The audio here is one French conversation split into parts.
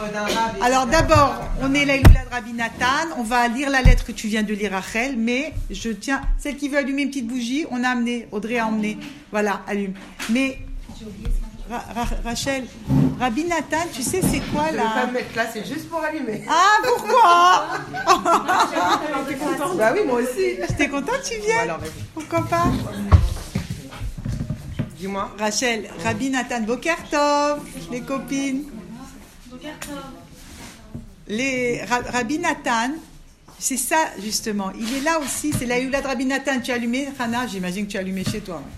d'un rab. Alors d'abord, on est la Iloula de Rabbi Nathan. On va lire la lettre que tu viens de lire, Rachel. Mais je tiens, celle qui veut allumer une petite bougie, on a amené, Audrey a emmené. Voilà, allume. Mais Rachel, Rabbi Nathan, tu sais c'est quoi Je là? ne vais pas me mettre là, c'est juste pour allumer. Ah, pourquoi? T'es contente? Bah oui, moi aussi. J'étais contente que tu viennes. Alors, vas-y. Pourquoi pas? Dis-moi. Rachel, Rabbi Nathan, Boker Tov, les copines. Rabbi Nathan, c'est ça justement. Il est là aussi, c'est la Iloula de Rabbi Nathan. Tu as allumé, Hana? J'imagine que tu as allumé chez toi.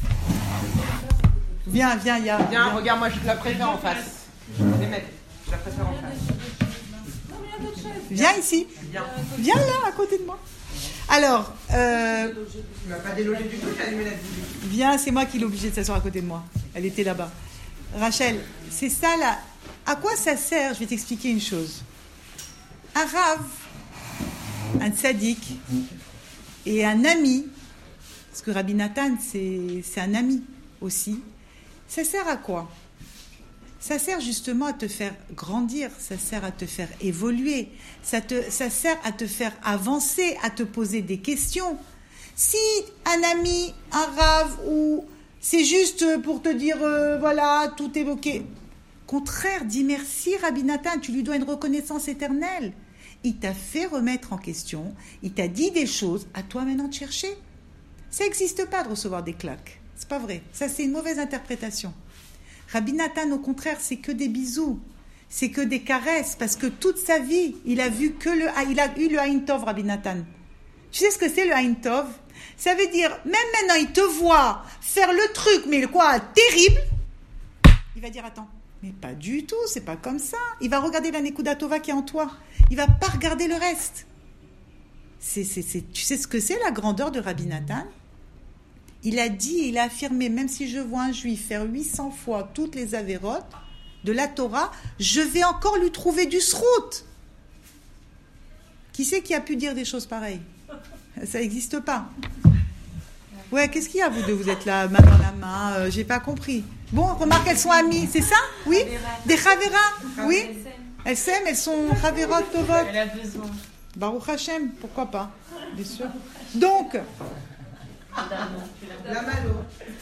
Viens, Viens, regarde, moi je la préfère en face. Les mecs, je la préfère en face. Viens ici. Viens là, à côté de moi. Alors, Tu m'as pas délogé du tout, j'ai allumé la bougie. viens, c'est moi qui l'ai obligée de s'asseoir à côté de moi. Elle était là-bas. Rachel, c'est ça là. À quoi ça sert? Je vais t'expliquer une chose. Un Rav, un tzaddik et un ami, parce que Rabbi Nathan, c'est un ami aussi, ça sert à quoi? Ça sert justement à te faire grandir, ça sert à te faire évoluer, ça sert à te faire avancer, à te poser des questions. Si un ami, un Rav, ou c'est juste pour te dire, voilà, tout est ok. Contraire, dis merci Rabbi Nathan, tu lui dois une reconnaissance éternelle. Il t'a fait remettre en question, il t'a dit des choses, à toi maintenant de chercher. Ça n'existe pas de recevoir des claques, c'est pas vrai, ça c'est une mauvaise interprétation. Rabbi Nathan, au contraire, c'est que des bisous, c'est que des caresses, parce que toute sa vie, il a eu le Aïn Tov, Rabbi Nathan. Tu sais ce que c'est le Aïn Tov? Ça veut dire, même maintenant, il te voit faire le truc, mais quoi, terrible, il va dire, attends, mais pas du tout, c'est pas comme ça. Il va regarder la Nekuda Tova qui est en toi, il va pas regarder le reste. Tu sais ce que c'est la grandeur de Rabbi Nathan? Il a dit, il a affirmé, même si je vois un juif faire 800 fois toutes les avérotes de la Torah, je vais encore lui trouver du srout. Qui c'est qui a pu dire des choses pareilles? Ça n'existe pas. Ouais, qu'est-ce qu'il y a, vous deux? Vous êtes là, main dans la main, j'ai pas compris. Bon, remarque, elles sont amies, c'est ça? Oui? Des Chavera? Oui? Elles s'aiment, elles sont Chaverot Tovot. Elle a besoin. Baruch Hashem, pourquoi pas? Bien sûr. Donc, La malo.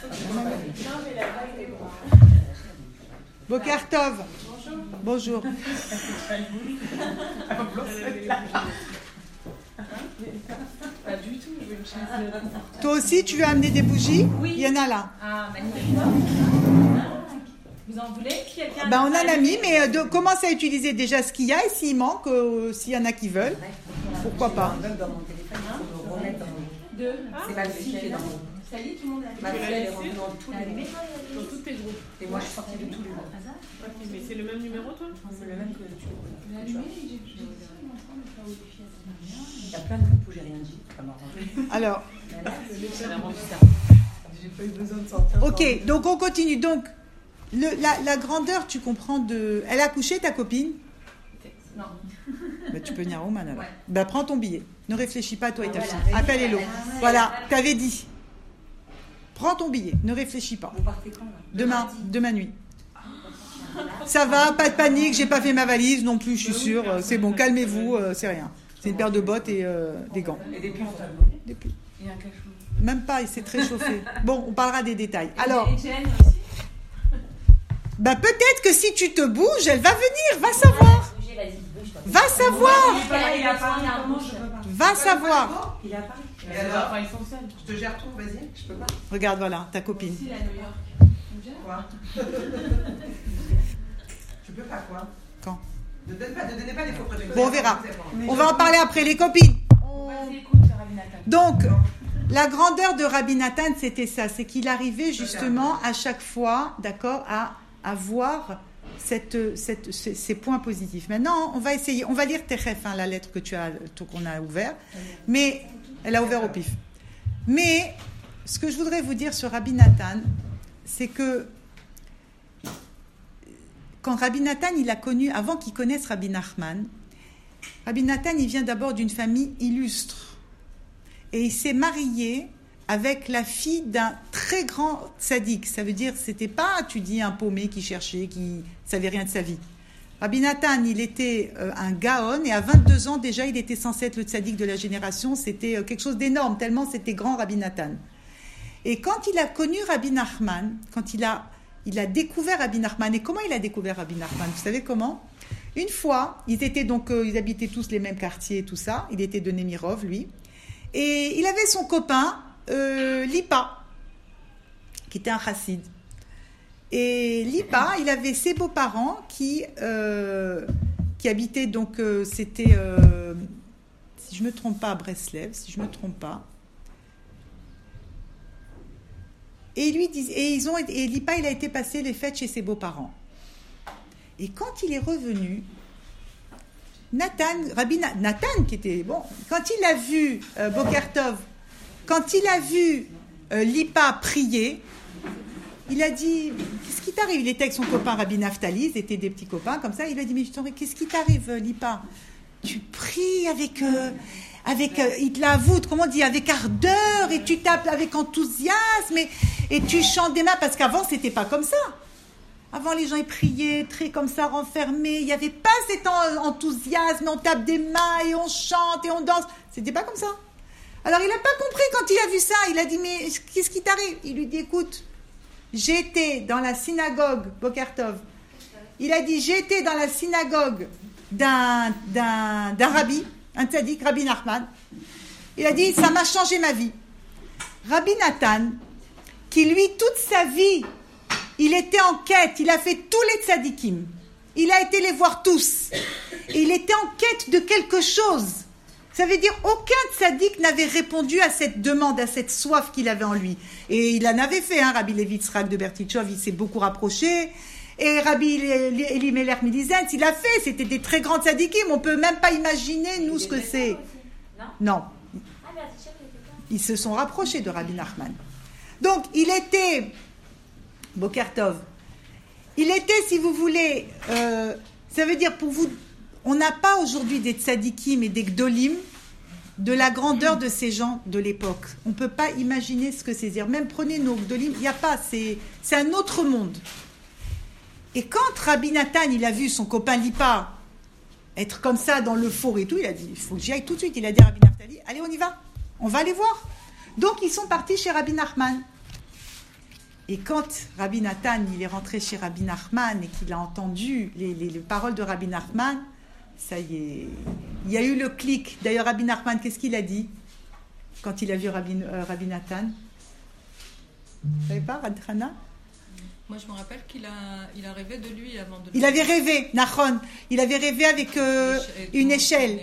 Boker Tov. Bonjour. Pas du tout, je veux une chaise. Toi aussi, tu veux amener des bougies? Oui. Il y en a là. Ah, magnifique. Vous en voulez? Quelqu'un Ben, on en a mis, mais commence à utiliser déjà ce qu'il y a et s'il manque, s'il y en a qui veulent, pourquoi pas. Dans mon téléphone, il faut le remettre dans mon... Deux. C'est ma fille qui est dans mon... Ça y est, tout le monde a Ma fille, elle est rentrée dans tous les groupes. Dans tous tes groupes. Et moi, je suis sortie de tous les groupes. Ok, mais c'est le même numéro, toi? C'est le même que tu vois. allumé. Il y a plein de groupes où j'ai rien dit. Ça m'a arrangé. Alors, C'est vraiment bizarre. J'ai pas eu besoin de sortir. ok, donc on continue. Donc, la grandeur, tu comprends de... Elle a accouché, ta copine? Non. Ben, tu peux venir à Oman alors. Ouais. Ben, prends ton billet. Ne réfléchis pas, toi et ta voilà. fille. Appelle Hello. Voilà. Voilà, t'avais dit. Prends ton billet, ne réfléchis pas. Vous partez quand, là? Demain nuit. Ça va, pas de panique, j'ai pas fait ma valise non plus, je suis sûre. C'est bon, calmez-vous, c'est rien. C'est une paire de bottes et des gants. Et des pulls. Des pulls. Il y a un cachot. Même pas, il s'est très chauffé. Bon, on parlera des détails. Alors, Et Jen aussi? bah peut-être que si tu te bouges, elle va venir, va savoir. Va savoir. Il a pas Va savoir. Il est à Paris. Et alors, Enfin, ils sont seuls. je te gère tout, vas-y. Je peux pas. Regarde, voilà, ta copine. Si, à New York. Quoi? Tu peux pas quoi? Quand? Ne donnez pas des faux préjugés. Bon, on verra. On va en parler après, les copines. Vas-y, écoute, Rabbi Nathan. Donc, la grandeur de Rabbi Nathan, c'était ça. C'est qu'il arrivait justement à chaque fois, d'accord, à voir ces points positifs. Maintenant, on va essayer, on va lire Techef, la lettre qu'on a ouverte, mais elle a ouvert au pif. Mais ce que je voudrais vous dire sur Rabbi Nathan, c'est que quand Rabbi Nathan, il a connu, avant qu'il connaisse Rabbi Nachman, Rabbi Nathan, il vient d'abord d'une famille illustre. Et il s'est marié avec la fille d'un très grand tzaddik. Ça veut dire, c'était pas, tu dis, un paumé qui cherchait, qui savait rien de sa vie. Rabbi Nathan, il était un Gaon, et à 22 ans, déjà, il était censé être le tzaddik de la génération. C'était quelque chose d'énorme, tellement c'était grand, Rabbi Nathan. Et quand il a connu Rabbi Nachman, quand il a découvert Rabbi Nachman, et comment il a découvert Rabbi Nachman? Vous savez comment? Une fois, ils habitaient tous les mêmes quartiers, tout ça. Il était de Nemirov, lui. Et il avait son copain, Lipa, qui était un chassid. Et Lipa, il avait ses beaux-parents qui habitaient, donc, c'était, si je ne me trompe pas, à Breslev, si je ne me trompe pas. Et Lipa, il a été passer les fêtes chez ses beaux-parents. Et quand il est revenu, Nathan, qui était bon, quand il a vu Bokertov, quand il a vu Lipa prier, il a dit, qu'est-ce qui t'arrive? Il était avec son copain Rabbi Naftali, ils étaient des petits copains comme ça. Il a dit, mais qu'est-ce qui t'arrive, Lipa? Tu pries avec il te l'avoue, comment on dit, avec ardeur, et tu tapes avec enthousiasme, et tu chantes des mains, parce qu'avant, c'était pas comme ça. Avant, les gens, ils priaient très comme ça, renfermés. Il n'y avait pas cet enthousiasme, on tape des mains, et on chante, et on danse. C'était pas comme ça. Alors, il n'a pas compris quand il a vu ça. Il a dit, mais qu'est-ce qui t'arrive? Il lui dit, écoute, j'étais dans la synagogue, Bokertov. Il a dit, j'étais dans la synagogue d'un rabbi, un tzaddik, Rabbi Nachman. Il a dit, ça m'a changé ma vie. Rabbi Nathan, qui lui, toute sa vie, il était en quête, il a fait tous les tzaddikim. Il a été les voir tous. Et il était en quête de quelque chose. Ça veut dire aucun tzaddik n'avait répondu à cette demande, à cette soif qu'il avait en lui. Et il en avait fait, Rabbi Levi Yitzhak de Bertichov, il s'est beaucoup rapproché. Et Rabbi Elimelech Milizenz, il a fait, c'était des très grands tzaddikim, on ne peut même pas imaginer, nous, ce que c'est. Non. Ils se sont rapprochés de Rabbi Nachman. Donc, il était, Bokertov, il était, si vous voulez, ça veut dire pour vous, on n'a pas aujourd'hui des tzaddikim et des gdolim de la grandeur de ces gens de l'époque. On ne peut pas imaginer ce que c'est dire. Même prenez nos gdolim, il n'y a pas, c'est un autre monde. Et quand Rabbi Nathan, il a vu son copain Lipa être comme ça dans le four et tout, il a dit, il faut que j'y aille tout de suite. Il a dit à Rabbi Naftali, allez, on y va, on va aller voir. Donc, ils sont partis chez Rabbi Nachman. Et quand Rabbi Nathan, il est rentré chez Rabbi Nachman et qu'il a entendu les paroles de Rabbi Nachman, ça y est, il y a eu le clic. D'ailleurs, Rabbi Nachman, qu'est-ce qu'il a dit quand il a vu Rabbi Nathan? Vous savez pas, Radhana? Moi, je me rappelle qu'il a rêvé de lui avant de... Il avait rêvé, Nachon. Il avait rêvé avec une échelle.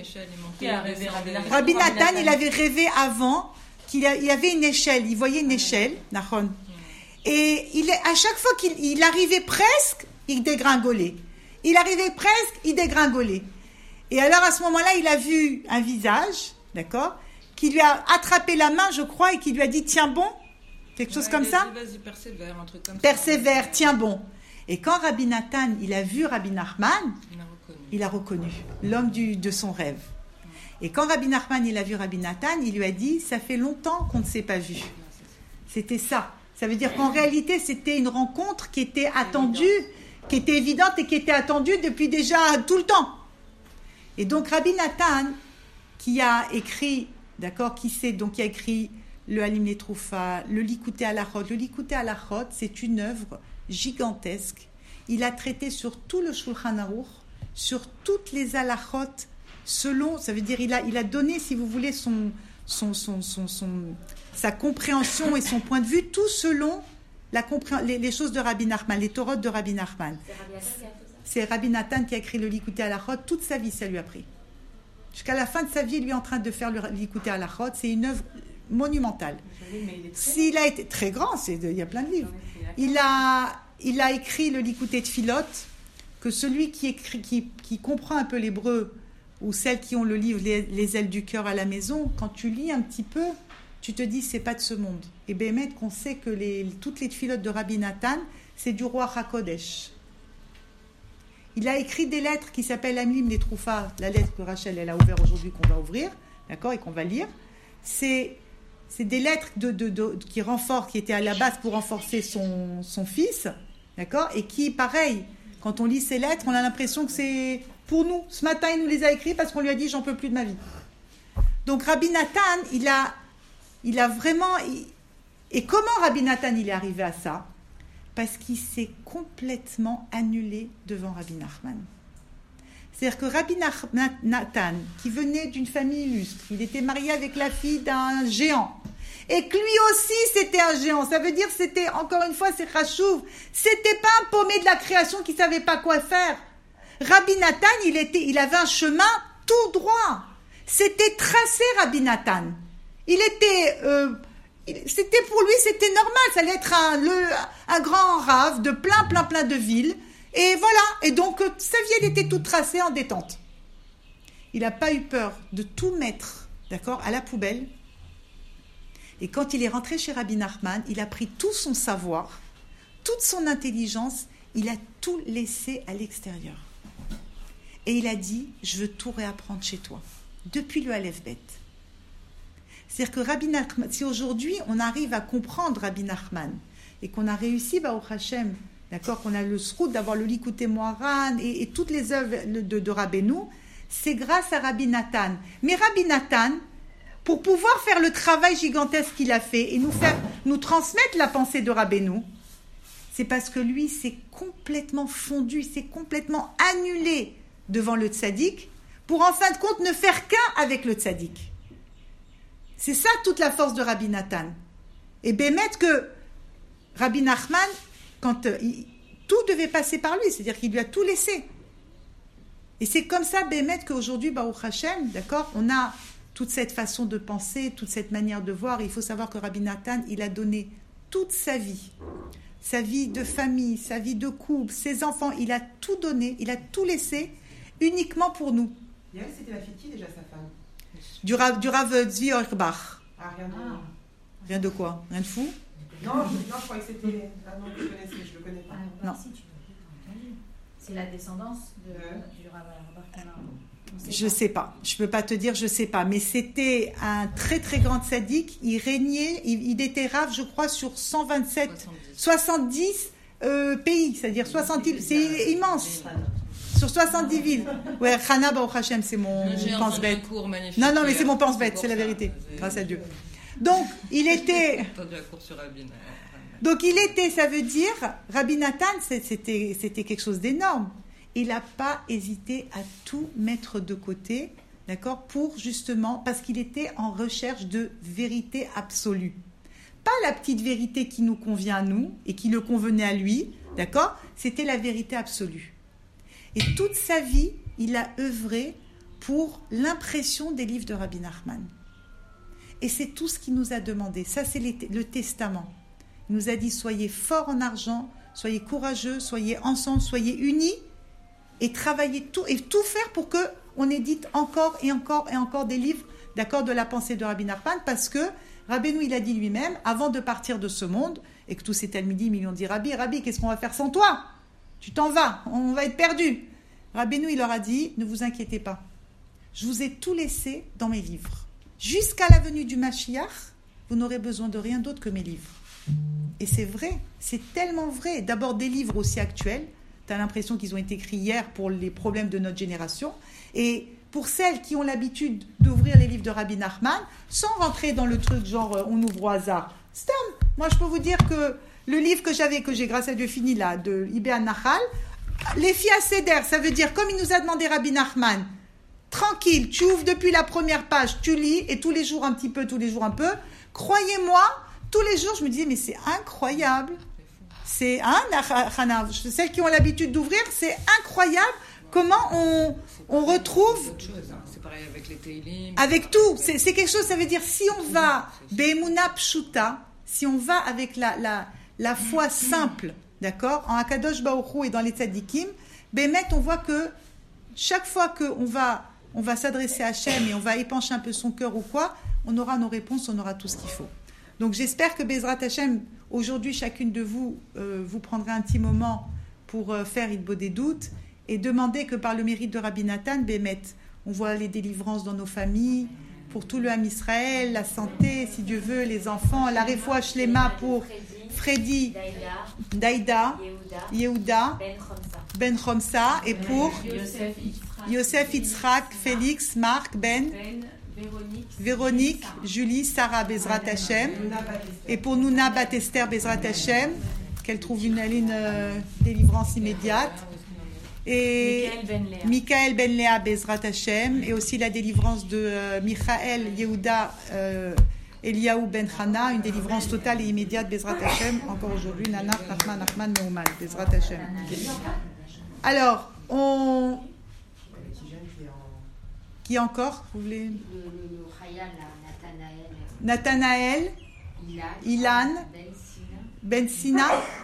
Rabbi Nathan, il avait rêvé avant qu'il y avait une échelle. Il voyait une échelle, Nachon. Et à chaque fois qu'il arrivait presque, il dégringolait. Il arrivait presque, il dégringolait. Et alors, à ce moment-là, il a vu un visage, d'accord, qui lui a attrapé la main, je crois, et qui lui a dit, tiens bon. Quelque chose comme ça? Vas-y, persévère, un truc comme ça. Persévère, tiens bon. Et quand Rabbi Nathan, il a vu Rabbi Nachman, il a reconnu l'homme de son rêve. Et quand Rabbi Nachman, il a vu Rabbi Nathan, il lui a dit, ça fait longtemps qu'on ne s'est pas vu. C'était ça. Ça veut dire qu'en réalité, c'était une rencontre qui était attendue, qui était évidente et qui était attendue depuis déjà tout le temps. Et donc Rabbi Nathan, qui a écrit, d'accord, qui a écrit le Halim Letroufa, le Likutei Halachot. Le Likutei Halachot, c'est une œuvre gigantesque. Il a traité sur tout le Shulchan Aruch, sur toutes les halachot, selon, ça veut dire il a donné, si vous voulez, sa compréhension et son point de vue, tout selon les choses de Rabbi Nachman, les Torot de Rabbi Nachman. C'est Rabbi Nathan qui a écrit le Likutei Halachot, toute sa vie, ça lui a pris. Jusqu'à la fin de sa vie, lui est en train de faire le Likutei Halachot, c'est une œuvre monumental. S'il a été très grand, il y a plein de livres. Il a écrit le Likutei Tfilot, que celui qui comprend un peu l'hébreu, ou celles qui ont le livre les ailes du cœur à la maison, quand tu lis un petit peu, tu te dis c'est pas de ce monde. Et Bémet, qu'on sait que toutes les Tfilotes de Rabbi Nathan, c'est du roi HaKodesh. Il a écrit des lettres qui s'appellent Amlim les Troufa, la lettre que Rachel elle a ouverte aujourd'hui, qu'on va ouvrir, d'accord, et qu'on va lire. C'est des lettres qui étaient à la base pour renforcer son fils, d'accord, et qui, pareil, Quand on lit ses lettres, on a l'impression que c'est pour nous. Ce matin, il nous les a écrits parce qu'on lui a dit « j'en peux plus de ma vie ». Donc Rabbi Nathan, il a vraiment... Et comment Rabbi Nathan il est arrivé à ça? Parce qu'il s'est complètement annulé devant Rabbi Nachman. C'est-à-dire que Rabbi Nathan, qui venait d'une famille illustre, il était marié avec la fille d'un géant, et que lui aussi c'était un géant. Ça veut dire c'était, encore une fois, c'est Chachouv, c'était pas un paumé de la création qui savait pas quoi faire. Rabbi Nathan, il avait un chemin tout droit. C'était tracé, Rabbi Nathan. C'était pour lui, c'était normal. Ça allait être un grand rave de plein de villes. Et voilà. Et donc, sa vie, elle était toute tracée en détente. Il n'a pas eu peur de tout mettre, d'accord, à la poubelle. Et quand il est rentré chez Rabbi Nachman, il a pris tout son savoir, toute son intelligence, il a tout laissé à l'extérieur. Et il a dit, je veux tout réapprendre chez toi. Depuis le Aleph Bet. C'est-à-dire que Rabbi Nachman, si aujourd'hui on arrive à comprendre Rabbi Nachman et qu'on a réussi, Baruch Hashem, d'accord, qu'on a le srout d'avoir le Likutei Moharan et toutes les œuvres de Rabbeinu, c'est grâce à Rabbi Nathan. Mais Rabbi Nathan, pour pouvoir faire le travail gigantesque qu'il a fait et nous transmettre la pensée de Rabbeinu, c'est parce que lui s'est complètement fondu, s'est complètement annulé devant le tzaddik pour en fin de compte ne faire qu'un avec le tzaddik. C'est ça toute la force de Rabbi Nathan. Et bémet que Rabbi Nachman, quand tout devait passer par lui, c'est-à-dire qu'il lui a tout laissé. Et c'est comme ça, bémet, qu'aujourd'hui, Baruch Hashem, d'accord, on a toute cette façon de penser, toute cette manière de voir. Il faut savoir que Rabbi Nathan, il a donné toute sa vie de famille, sa vie de couple, ses enfants, il a tout donné, il a tout laissé uniquement pour nous. Yael, c'était la fille qui déjà, sa femme? Du Rav Tzvi Auerbach. Ah, rien de... Rien de quoi? Rien de fou? Non, je croyais que c'était... Ah non, je le connais pas. Non. Si, tu peux entendu. C'est la descendance du Rav Auerbach. Je sais pas. Je peux pas te dire, je sais pas. Mais c'était un très très grand tzaddik. Il régnait, il était Rav, je crois, sur 70 pays. C'est-à-dire 70, c'est immense. Sur 70 villes. Ouais, Chana Baruch Hashem, c'est mon pense-bête. Non, mais c'est mon pense-bête, c'est la vérité. Grâce à Dieu. Donc, il était... Donc, il était, ça veut dire, Rabbi Nathan, c'était quelque chose d'énorme. Il n'a pas hésité à tout mettre de côté, d'accord, pour justement, parce qu'il était en recherche de vérité absolue. Pas la petite vérité qui nous convient à nous et qui le convenait à lui, d'accord, c'était la vérité absolue. Et toute sa vie, il a œuvré pour l'impression des livres de Rabbi Nachman. Et c'est tout ce qu'il nous a demandé. Ça, c'est le testament. Il nous a dit, soyez forts en argent, soyez courageux, soyez ensemble, soyez unis, et travaillez tout faire pour qu'on édite encore et encore et encore des livres, d'accord, de la pensée de Rabbi Nachman, parce que Rabbeinu, il a dit lui-même, avant de partir de ce monde, et que tous ces talmidim, ils lui ont dit, Rabbi, qu'est-ce qu'on va faire sans toi? Tu t'en vas, on va être perdus. Rabbeinu, il leur a dit, ne vous inquiétez pas. Je vous ai tout laissé dans mes livres. Jusqu'à la venue du Mashiach, vous n'aurez besoin de rien d'autre que mes livres. Et c'est vrai, c'est tellement vrai. D'abord, des livres aussi actuels. Tu as l'impression qu'ils ont été écrits hier pour les problèmes de notre génération. Et pour celles qui ont l'habitude d'ouvrir les livres de Rabbi Nachman, sans rentrer dans le truc genre on ouvre au hasard. Stam, moi je peux vous dire que le livre que j'ai grâce à Dieu fini là, de Ibé Nahal, les filles à Seder, ça veut dire, comme il nous a demandé Rabbi Nachman, tranquille, tu ouvres depuis la première page, tu lis, et tous les jours un petit peu, croyez-moi, tous les jours je me disais, mais c'est incroyable, c'est celles qui ont l'habitude d'ouvrir, c'est incroyable comment on retrouve... C'est pareil avec les Teilim. Avec tout, c'est quelque chose, ça veut dire, si on va, Be'emuna Pshuta, si on va avec la foi simple, d'accord, en Akadosh Baruch Hu et dans les tzadikim, Bémet, on voit que chaque fois qu'on va s'adresser à Hachem et on va épancher un peu son cœur ou quoi, on aura nos réponses, on aura tout ce qu'il faut. Donc j'espère que Bezrat Hachem, aujourd'hui, chacune de vous, vous prendrez un petit moment pour faire Idbo des doutes et demander que par le mérite de Rabbi Nathan, Bémet, on voit les délivrances dans nos familles, pour tout le Ham Israël, la santé, si Dieu veut, les enfants, la refoua shlema pour Freddy, Daïda, Yehuda, Ben Chomsa, et pour Yosef, Yitzhak, Félix, Marc, Ben, Véronique, Julie, Sarah, Bezrat Hashem, et pour Nouna Batester, Bezrat Hashem, qu'elle trouve une délivrance immédiate, et Michael Ben Léa, Bezrat Hashem, et aussi la délivrance de Michael Yehuda Eliaou Ben Chana, une délivrance totale et immédiate, Bezrat Hashem, encore aujourd'hui, Nana, Nachman, Neumann, Bezrat Hashem. Alors, Qui encore, vous voulez? Le Chayal, Nathanaël, Ilan, Ben Sina,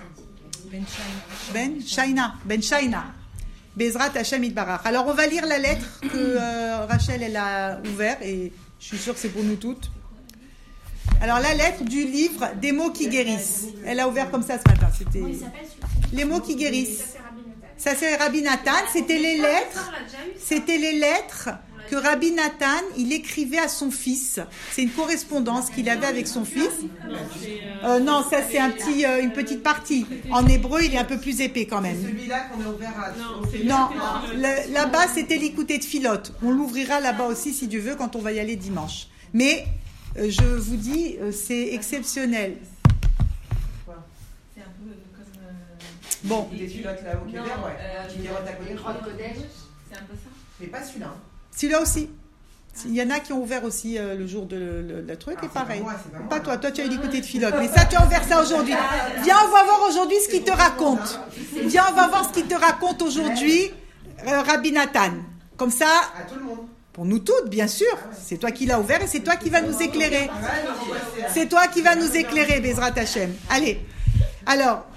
Ben Shaina. Bezrat Hashem Itbarach. Alors, on va lire la lettre que Rachel, elle a ouverte, et je suis sûre que c'est pour nous toutes. Alors, la lettre du livre des mots qui guérissent. Elle a ouvert comme ça ce matin. C'était les mots qui guérissent. Ça, c'est Rabbi Nathan. C'était les lettres que Rabbi Nathan, il écrivait à son fils. C'est une correspondance qu'il avait avec son fils. Non, ça, c'est une petite partie. En hébreu, il est un peu plus épais quand même. C'est celui-là qu'on a ouvert à... Non, là-bas, c'était l'écouter de Philote. On l'ouvrira là-bas aussi, si Dieu veut, quand on va y aller dimanche. Mais... je vous dis, c'est exceptionnel. C'est un peu comme... Bon. Des culottes là au Québec, ouais. C'est un peu ça. Mais pas celui-là. Celui-là aussi. Il y en a qui ont ouvert aussi le jour de le truc, et pareil. Pas toi, tu as eu l'écouter de Philote. Mais ça, tu as ouvert ça aujourd'hui. Viens, on va voir aujourd'hui ce qu'il te raconte. Viens, on va voir ce qu'il te raconte aujourd'hui, Rabbi Nathan. Comme ça... À tout le monde. Pour nous toutes, bien sûr. C'est toi qui l'as ouvert et c'est toi qui vas nous éclairer. C'est toi qui vas nous éclairer, Bezrat Hashem. Allez. Alors,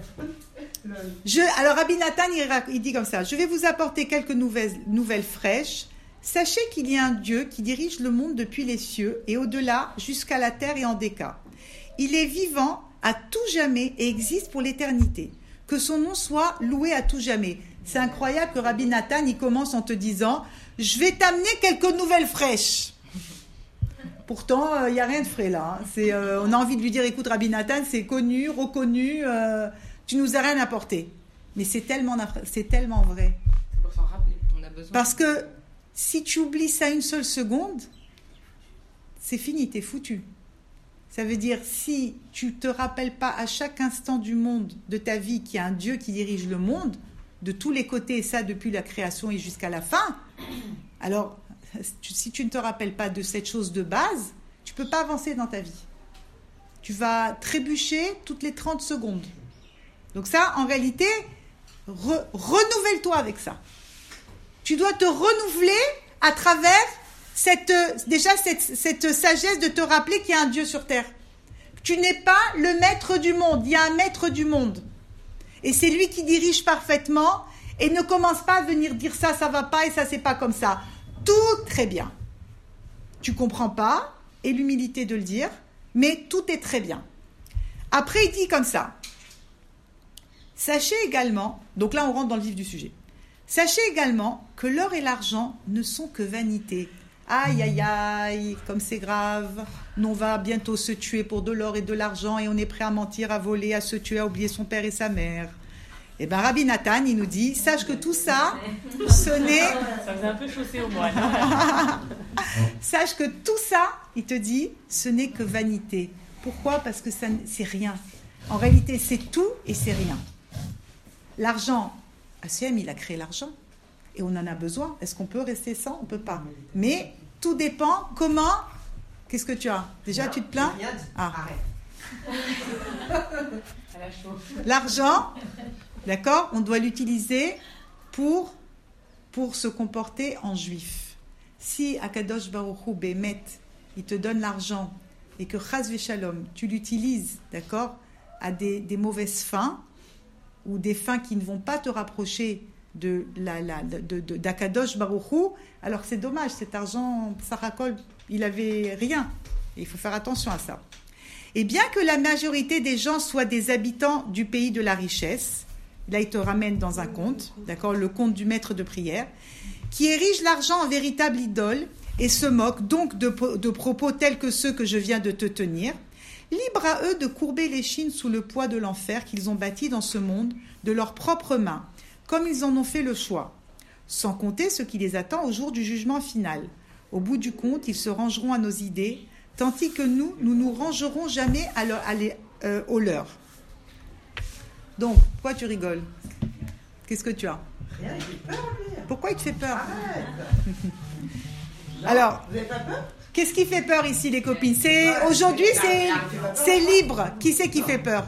Rabbi Nathan, il dit comme ça. Je vais vous apporter quelques nouvelles fraîches. Sachez qu'il y a un Dieu qui dirige le monde depuis les cieux et au-delà jusqu'à la terre et en déca. Il est vivant à tout jamais et existe pour l'éternité. Que son nom soit loué à tout jamais. C'est incroyable que Rabbi Nathan, il commence en te disant... Je vais t'amener quelques nouvelles fraîches. Pourtant, il n'y a rien de frais là. On a envie de lui dire, écoute, Rabbi Nathan, c'est connu, reconnu, tu nous as rien apporté. Mais c'est tellement vrai. C'est pour s'en rappeler, on a besoin. Parce que si tu oublies ça une seule seconde, c'est fini, t'es foutu. Ça veut dire, si tu ne te rappelles pas à chaque instant du monde, de ta vie, qu'il y a un Dieu qui dirige le monde, de tous les côtés, et ça depuis la création et jusqu'à la fin, alors si tu ne te rappelles pas de cette chose de base, tu ne peux pas avancer dans ta vie. Tu vas trébucher toutes les 30 secondes. Donc ça, en réalité, renouvelle-toi avec ça. Tu dois te renouveler à travers cette sagesse de te rappeler qu'il y a un Dieu sur terre. Tu n'es pas le maître du monde, il y a un maître du monde. Et c'est lui qui dirige parfaitement et ne commence pas à venir dire ça va pas et ça c'est pas comme ça. Tout très bien. Tu comprends pas, et l'humilité de le dire, mais tout est très bien. Après il dit comme ça. Sachez également, donc là on rentre dans le vif du sujet. Sachez également que l'or et l'argent ne sont que vanité. Aïe aïe aïe, comme c'est grave. On va bientôt se tuer pour de l'or et de l'argent et on est prêt à mentir, à voler, à se tuer, à oublier son père et sa mère. Et bien Rabbi Nathan, il nous dit, sache que tout ça, ce n'est... Ça faisait un peu chaussé au moine. Sache que tout ça, il te dit, ce n'est que vanité. Pourquoi ? Parce que c'est rien. En réalité, c'est tout et c'est rien. L'argent, Hachem, il a créé l'argent. Et on en a besoin. Est-ce qu'on peut rester sans ? On ne peut pas. Mais tout dépend. Comment ? Qu'est-ce que tu as ? Déjà, tu te plains ? Arrête. L'argent, d'accord ? On doit l'utiliser pour se comporter en juif. Si Akadosh Baruch Hu Bémet, il te donne l'argent et que Chas Veshalom, tu l'utilises, d'accord, à des mauvaises fins ou des fins qui ne vont pas te rapprocher d'Akadosh Baruch Hu, alors c'est dommage, cet argent, Sarakol, il avait rien. Et il faut faire attention à ça. Et bien que la majorité des gens soient des habitants du pays de la richesse, là il te ramène dans un conte, d'accord, le conte du maître de prière, qui érige l'argent en véritable idole et se moque donc de propos tels que ceux que je viens de te tenir, libre à eux de courber l'échine sous le poids de l'enfer qu'ils ont bâti dans ce monde de leurs propres mains. comme ils en ont fait le choix, sans compter ce qui les attend au jour du jugement final. Au bout du compte, ils se rangeront à nos idées, tandis que nous nous rangerons jamais aux leurs. Donc, pourquoi tu rigoles? Qu'est-ce que tu as? Rien, il fait peur, lui. Pourquoi il te fait peur? Arrête. Alors, Vous n'avez pas peur? qu'est-ce qui fait peur ici, les copines? Aujourd'hui, c'est libre. Qui c'est qui fait peur?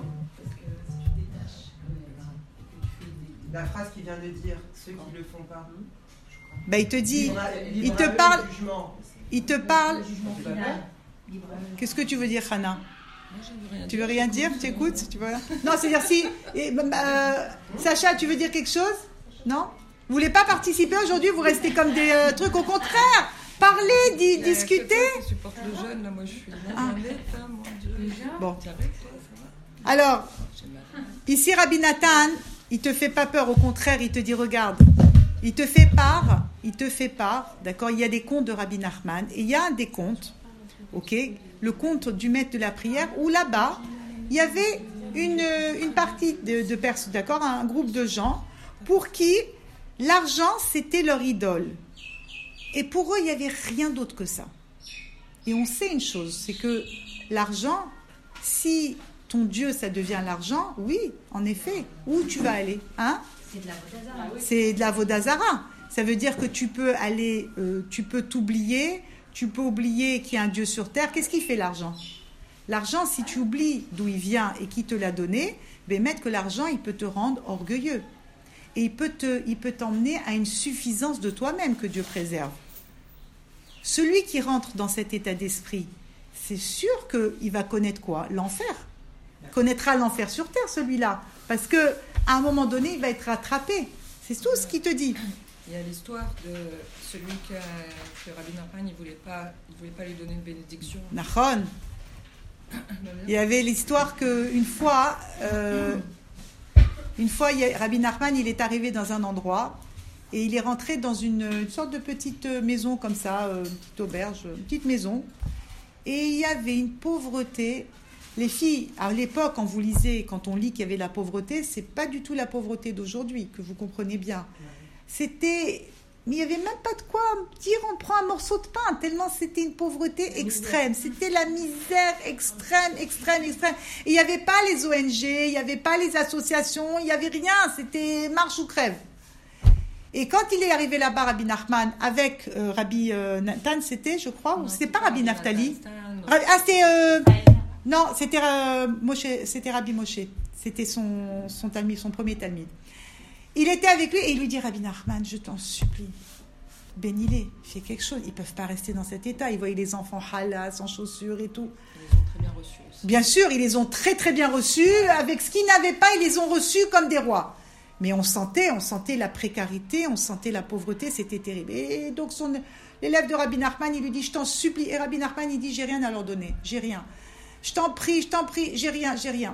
La phrase qu'il vient de dire, ceux qui ne le font pas. Ben, il te dit, il Libre te à eux parle, le jugement. il te parle. Le jugement final. Libre. Qu'est-ce que tu veux dire, Hannah? Tu veux rien dire? Tu écoutes? Tu vois? Non, c'est-à-dire si... Sacha, tu veux dire quelque chose? Non? Vous voulez pas participer aujourd'hui? Vous restez comme des trucs. Au contraire, parler, discuter. Je supporte le jeune, là, moi je suis là. Mon Dieu. Bon. T'es avec toi, ça va? Alors, J'ai mal. ici, Rabbi Nathan, il te fait pas peur. Au contraire, il te dit, regarde, il te fait part, d'accord? Il y a des contes de Rabbi Nachman et il y a un des contes, ok? Le conte du maître de la prière, où là-bas, il y avait une partie de personnes, d'accord? Un groupe de gens pour qui l'argent, c'était leur idole. Et pour eux, il n'y avait rien d'autre que ça. Et on sait une chose, c'est que l'argent, si ton Dieu, ça devient l'argent, oui, en effet, où tu vas aller, hein? C'est de la Vodazara. C'est de la Vodazara. Ça veut dire que tu peux aller, tu peux t'oublier, tu peux oublier qu'il y a un Dieu sur terre. Qu'est-ce qui fait l'argent? L'argent, si tu oublies d'où il vient et qui te l'a donné, ben mettre que l'argent, il peut te rendre orgueilleux. Et il peut t'emmener à une suffisance de toi-même que Dieu préserve. Celui qui rentre dans cet état d'esprit, c'est sûr qu'il va connaître quoi? L'enfer. Il connaîtra l'enfer sur terre, celui-là. Parce qu'à un moment donné, il va être rattrapé. C'est tout ce qu'il te dit. Il y a l'histoire de celui que Rabbi Nachman, il voulait pas lui donner une bénédiction. Nachon. Il y avait l'histoire qu'une fois, Rabbi Nachman, il est arrivé dans un endroit et il est rentré dans une sorte de petite maison comme ça, une petite auberge, une petite maison. Et il y avait une pauvreté. Les filles, à l'époque, quand vous lisez, quand on lit qu'il y avait la pauvreté, c'est pas du tout la pauvreté d'aujourd'hui, que vous comprenez bien. C'était... Mais il n'y avait même pas de quoi dire on prend un morceau de pain, tellement c'était une pauvreté extrême. C'était la misère extrême. Et il n'y avait pas les ONG, il n'y avait pas les associations, il n'y avait rien. C'était marche ou crève. Et quand il est arrivé là-bas, Rabbi Nachman, avec Rabbi Nathan, c'était, je crois, ou c'était pas Rabbi Naftali? Non, c'était Moshe, c'était Rabbi Moshe. C'était son talmid, son premier talmid. Il était avec lui et il lui dit, Rabbi Nachman, je t'en supplie, bénis-les, fais quelque chose. Ils ne peuvent pas rester dans cet état. Ils voyaient les enfants halas, sans chaussures et tout. Ils les ont très bien reçus aussi. Bien sûr, ils les ont très très bien reçus. Avec ce qu'ils n'avaient pas, ils les ont reçus comme des rois. Mais on sentait la précarité, on sentait la pauvreté, c'était terrible. Et donc l'élève de Rabbi Nachman, il lui dit, je t'en supplie. Et Rabbi Nachman, il dit, j'ai rien à leur donner, j'ai rien. Je t'en prie, j'ai rien.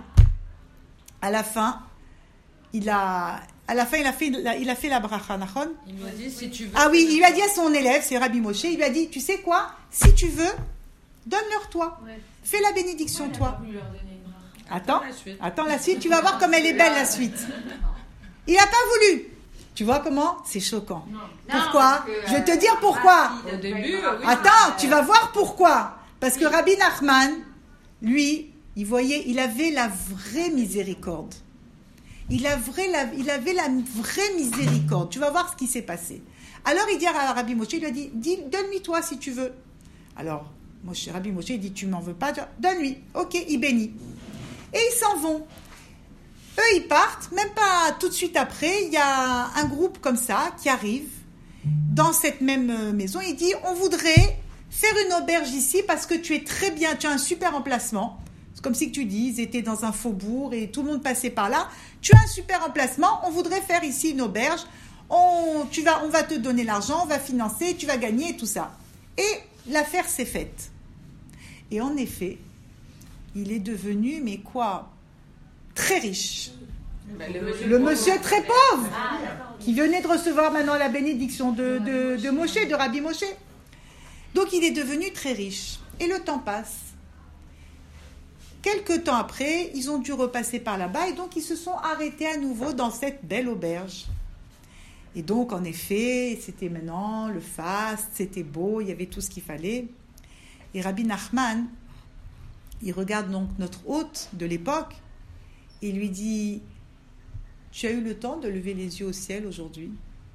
À la fin, il a fait la bracha, nachon. Il lui a dit, si tu veux... Ah oui, il lui a dit à son élève, c'est Rabbi Moshe, il lui a dit, tu sais quoi, si tu veux, donne-leur toi. Ouais. Fais la bénédiction toi. Il a pas voulu leur donner une bracha. Attends la suite, tu vas voir comme elle est belle la suite. Il n'a pas voulu. Tu vois comment? C'est choquant. Pourquoi? Je vais te dire pourquoi. Au début, oui. Attends, tu vas voir pourquoi. Parce que Rabbi Nachman, lui, il avait la vraie miséricorde. Il avait la vraie miséricorde. Tu vas voir ce qui s'est passé. Alors il dit à Rabbi Moshe, il lui a dit, donne-lui toi si tu veux. Alors Rabbi Moshe, il dit, tu m'en veux pas, donne-lui. Ok, il bénit. Et ils s'en vont. Eux, ils partent, même pas tout de suite après, il y a un groupe comme ça qui arrive dans cette même maison. Il dit, on voudrait faire une auberge ici parce que tu es très bien, tu as un super emplacement. C'est comme si tu dis, ils étaient dans un faubourg et tout le monde passait par là. Tu as un super emplacement, on voudrait faire ici une auberge. On va te donner l'argent, on va financer, tu vas gagner tout ça. Et l'affaire s'est faite. Et en effet, il est devenu, mais quoi, très riche. Le monsieur très pauvre, qui venait de recevoir maintenant la bénédiction de Moshe, de Rabbi Moshe. Donc il est devenu très riche. Et le temps passe. Quelque temps après, ils ont dû repasser par là-bas et donc ils se sont arrêtés à nouveau dans cette belle auberge. Et donc, en effet, c'était maintenant le faste, c'était beau, il y avait tout ce qu'il fallait. Et Rabbi Nachman, il regarde donc notre hôte de l'époque et lui dit « Tu as eu le temps de lever les yeux au ciel aujourd'hui ?»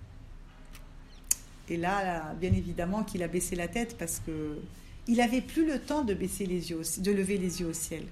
Et là, bien évidemment qu'il a baissé la tête parce que il n'avait plus le temps de baisser les yeux, de lever les yeux au ciel.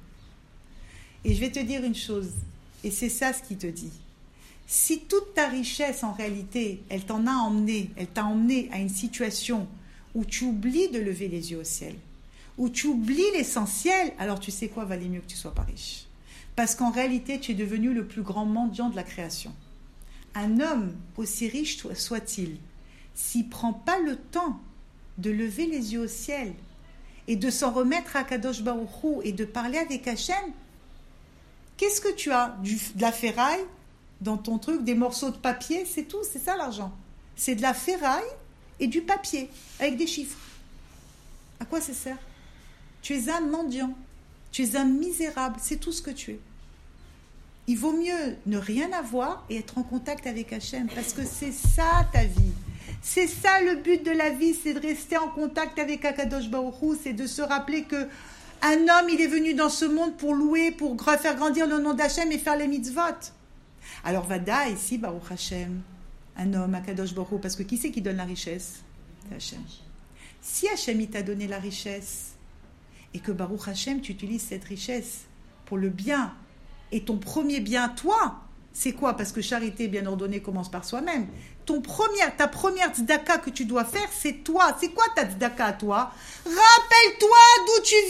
Et je vais te dire une chose, et c'est ça ce qu'il te dit. Si toute ta richesse, en réalité, elle t'a emmené à une situation où tu oublies de lever les yeux au ciel, où tu oublies l'essentiel, alors tu sais quoi, valait mieux que tu ne sois pas riche. Parce qu'en réalité, tu es devenu le plus grand mendiant de la création. Un homme, aussi riche soit-il, s'il ne prend pas le temps de lever les yeux au ciel et de s'en remettre à Kadosh Baruch Hu et de parler avec Hachem, qu'est-ce que tu as? De la ferraille dans ton truc, des morceaux de papier, c'est tout, c'est ça l'argent. C'est de la ferraille et du papier, avec des chiffres. À quoi ça sert? Tu es un mendiant, tu es un misérable, c'est tout ce que tu es. Il vaut mieux ne rien avoir et être en contact avec Hachem, parce que c'est ça ta vie. C'est ça le but de la vie, c'est de rester en contact avec Akadosh Baruch Hu, c'est de se rappeler que un homme, il est venu dans ce monde pour louer, pour faire grandir le nom d'Hachem et faire les mitzvot. Alors Vada, ici, Baruch Hachem, un homme, Akadosh Baruch Hu, parce que qui c'est qui donne la richesse? C'est Hachem. Si Hachem, il t'a donné la richesse, et que Baruch Hachem, tu utilises cette richesse pour le bien, et ton premier bien, toi, c'est quoi? Parce que charité bien ordonnée commence par soi-même. Ta première tzedaka que tu dois faire, c'est toi. C'est quoi ta tzedaka à toi? Rappelle-toi d'où tu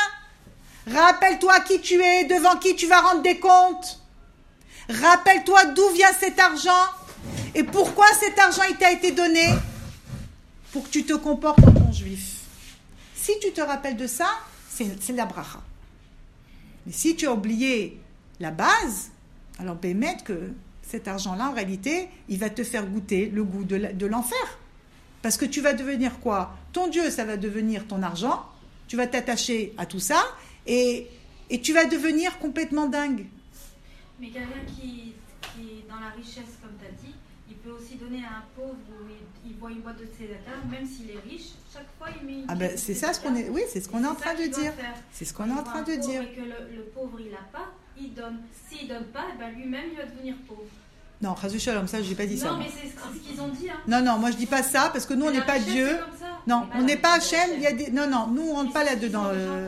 viens. Rappelle-toi qui tu es, devant qui tu vas rendre des comptes. Rappelle-toi d'où vient cet argent et pourquoi cet argent il t'a été donné pour que tu te comportes en bon juif. Si tu te rappelles de ça, c'est la bracha. Mais si tu as oublié la base, alors bémet que cet argent-là, en réalité, il va te faire goûter le goût de l'enfer. Parce que tu vas devenir quoi? Ton Dieu, ça va devenir ton argent. Tu vas t'attacher à tout ça et tu vas devenir complètement dingue. Mais quelqu'un qui est dans la richesse, comme tu as dit, il peut aussi donner à un pauvre où il voit une boîte de tzedaka, même s'il est riche, chaque fois il met une ben c'est ça ce qu'on est. Oui, c'est ce qu'on est en train de dire. C'est ce qu'on est en train de dire. Et que le pauvre il n'a pas, il donne. S'il donne pas, ben lui-même il va devenir pauvre. Non, Chazou Shalom, ça, je n'ai pas dit ça. Non, mais c'est ce qu'ils ont dit. Hein. Non, moi je dis pas ça parce que nous on n'est pas Dieu. Non, on n'est pas Hachem. Il y a des. Non, nous on rentre pas là-dedans.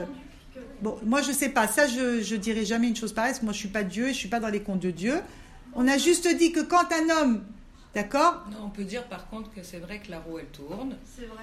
Bon, moi je sais pas. Ça, je dirai jamais une chose pareille. Parce que moi je suis pas Dieu et je suis pas dans les comptes de Dieu. On a juste dit que quand un homme, d'accord. Non, on peut dire par contre que c'est vrai que la roue elle tourne. C'est vrai.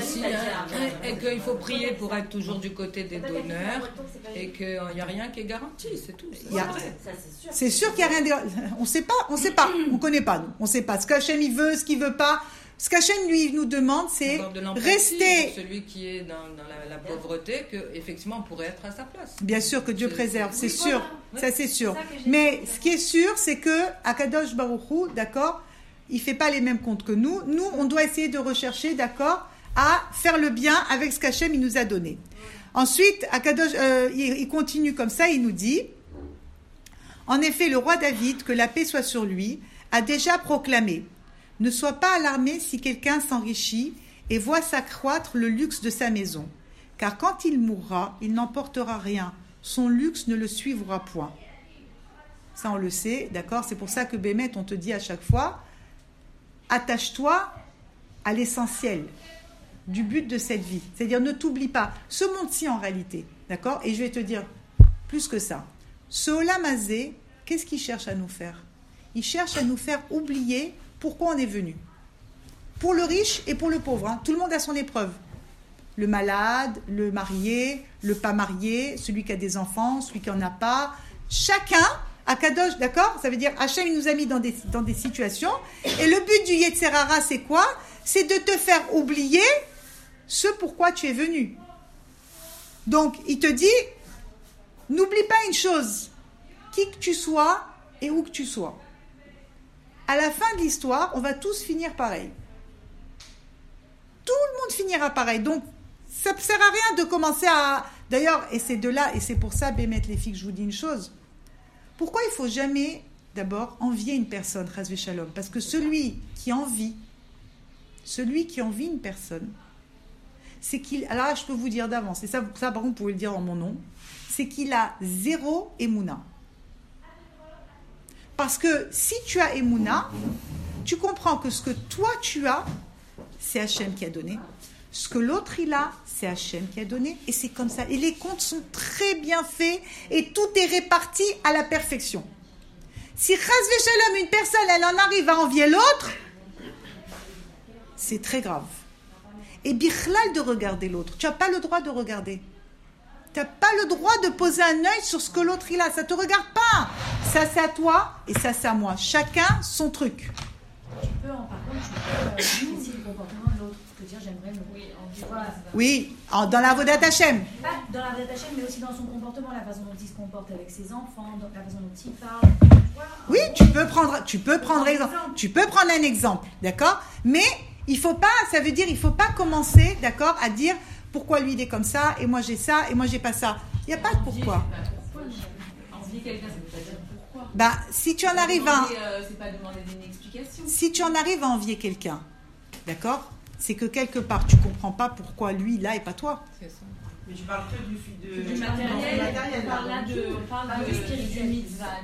Et qu'il faut prier pour être toujours du côté des donneurs et qu'il n'y a rien qui est garanti, c'est tout. C'est sûr qu'il n'y a rien. On sait pas, on connaît pas nous, on sait pas ce qu'Hachem il veut, ce qu'il veut pas. Ce qu'Hachem lui nous demande, c'est rester. Celui qui est dans la pauvreté, que effectivement on pourrait être à sa place. Bien sûr que Dieu préserve, c'est sûr, ça c'est sûr. Mais ce qui est sûr, c'est que Akadosh Baruch Hu, d'accord, il fait pas les mêmes comptes que nous. Nous, on doit essayer de rechercher, d'accord, à faire le bien avec ce qu'Hachem il nous a donné. Ensuite, Akadosh, il continue comme ça, il nous dit, en effet, le roi David, que la paix soit sur lui, a déjà proclamé. Ne sois pas alarmé si quelqu'un s'enrichit et voit s'accroître le luxe de sa maison, car quand il mourra, il n'emportera rien. Son luxe ne le suivra point. Ça, on le sait, d'accord? C'est pour ça que Bémet, on te dit à chaque fois, attache-toi à l'essentiel du but de cette vie. C'est-à-dire, ne t'oublie pas. Ce monde-ci, en réalité, d'accord? Et je vais te dire plus que ça. Ce Olam Hazé, qu'est-ce qu'il cherche à nous faire? Il cherche à nous faire oublier pourquoi on est venu. Pour le riche et pour le pauvre. Hein. Tout le monde a son épreuve. Le malade, le marié, le pas marié, celui qui a des enfants, celui qui n'en a pas. Chacun, à Kadosh, d'accord? Ça veut dire, Hachem, il nous a mis dans des situations. Et le but du Yetzer Hara, c'est quoi? C'est de te faire oublier ce pourquoi tu es venu. Donc, il te dit, n'oublie pas une chose. Qui que tu sois et où que tu sois. À la fin de l'histoire, on va tous finir pareil. Tout le monde finira pareil. Donc, ça ne sert à rien de commencer à D'ailleurs, et c'est de là, et c'est pour ça, Bémet, les filles, que je vous dis une chose. Pourquoi il ne faut jamais, d'abord, envier une personne, Chas Shalom? Parce que celui qui envie une personne, c'est qu'il... Alors là, je peux vous dire d'avance, et ça par contre, vous pouvez le dire en mon nom, c'est qu'il a zéro Emouna. Parce que si tu as Emouna, tu comprends que ce que toi tu as, c'est Hachem qui a donné. Ce que l'autre il a, c'est Hachem qui a donné. Et c'est comme ça. Et les comptes sont très bien faits et tout est réparti à la perfection. Si Chas v'Shalom, une personne, elle en arrive à envier l'autre, c'est très grave. Et bichlal de regarder l'autre. Tu n'as pas le droit de regarder. Tu n'as pas le droit de poser un œil sur ce que l'autre il a. Ça ne te regarde pas. Ça c'est à toi et ça c'est à moi. Chacun son truc. Par contre, tu peux apprécier le comportement de l'autre. Tu peux dire, j'aimerais me... Oui, dans la Avodat Hashem. Pas dans la Avodat Hashem, mais aussi dans son comportement, la façon dont il se comporte avec ses enfants, la façon dont il parle. Oui, tu peux prendre un exemple, d'accord? Mais il faut pas, ça veut dire, il faut pas commencer, d'accord, à dire pourquoi lui il est comme ça, et moi j'ai ça, et moi j'ai pas ça. Il n'y a pas de pourquoi. Envier quelqu'un, ça veut pas dire pourquoi. Bah, si tu en arrives à... C'est pas demander une explication. Si tu en arrives à envier quelqu'un, d'accord, c'est que quelque part tu comprends pas pourquoi lui là et pas toi. C'est ça. Mais tu parles que du matériel. On parle là de spirituel.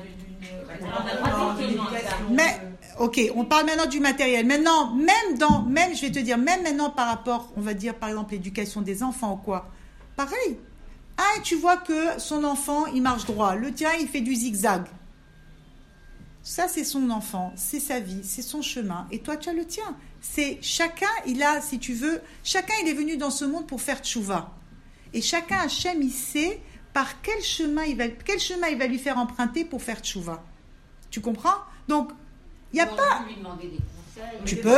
Mais ok, on parle maintenant du matériel. Maintenant, même je vais te dire, même maintenant par rapport, on va dire par exemple l'éducation des enfants ou quoi, pareil. Ah, tu vois que son enfant il marche droit, le tien il fait du zigzag. Ça c'est son enfant, c'est sa vie, c'est son chemin, et toi tu as le tien. C'est chacun, il a, si tu veux, chacun il est venu dans ce monde pour faire tchouva. Et chacun, Hachem, il sait par quel chemin il va lui faire emprunter pour faire tchouva. Tu comprends? Donc, il n'y a pas... lui demander des conseils. Tu peux,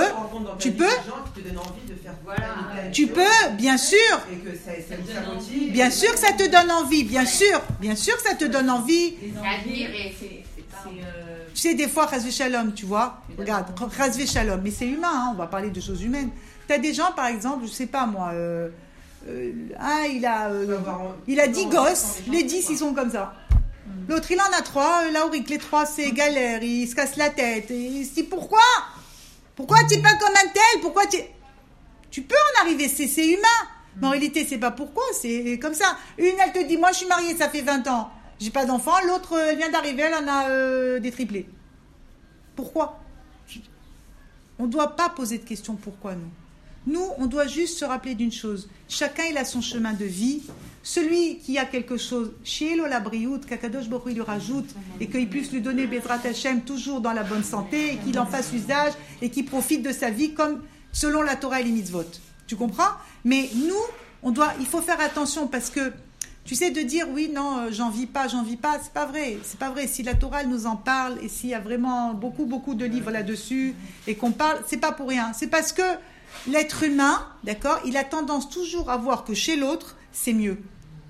tu peux, bien sûr. Et que ça motive. Bien sûr que ça te donne envie, bien sûr que ça te donne envie. Tu sais, des fois, Chas v'Shalom, tu vois, regarde, Chas v'Shalom, mais c'est humain, hein, on va parler de choses humaines. Tu as des gens, par exemple, je sais pas moi, il a 10 gosses, les 10 ils sont comme ça. L'autre il en a 3, Lauric, les 3 c'est galère, il se casse la tête, et il se dit pourquoi tu n'es pas comme un tel, tu peux en arriver, c'est humain, mais en réalité c'est pas pourquoi, c'est comme ça. Une elle te dit moi je suis mariée, ça fait 20 ans, j'ai pas d'enfant, l'autre elle vient d'arriver, elle en a des triplés. Pourquoi? On ne doit pas poser de questions pourquoi nous, on doit juste se rappeler d'une chose. Chacun, il a son chemin de vie. Celui qui a quelque chose, chez la brioute, qu'Akadosh Baruch Hu lui rajoute, et qu'il puisse lui donner Bezrat Hashem toujours dans la bonne santé, et qu'il en fasse usage, et qu'il profite de sa vie comme selon la Torah et les mitzvot. Tu comprends? Mais nous, il faut faire attention parce que, tu sais, de dire oui, non, j'en vis pas, c'est pas vrai. C'est pas vrai. Si la Torah elle nous en parle, et s'il y a vraiment beaucoup, beaucoup de livres là-dessus, et qu'on parle, c'est pas pour rien. C'est parce que l'être humain, d'accord, il a tendance toujours à voir que chez l'autre, c'est mieux.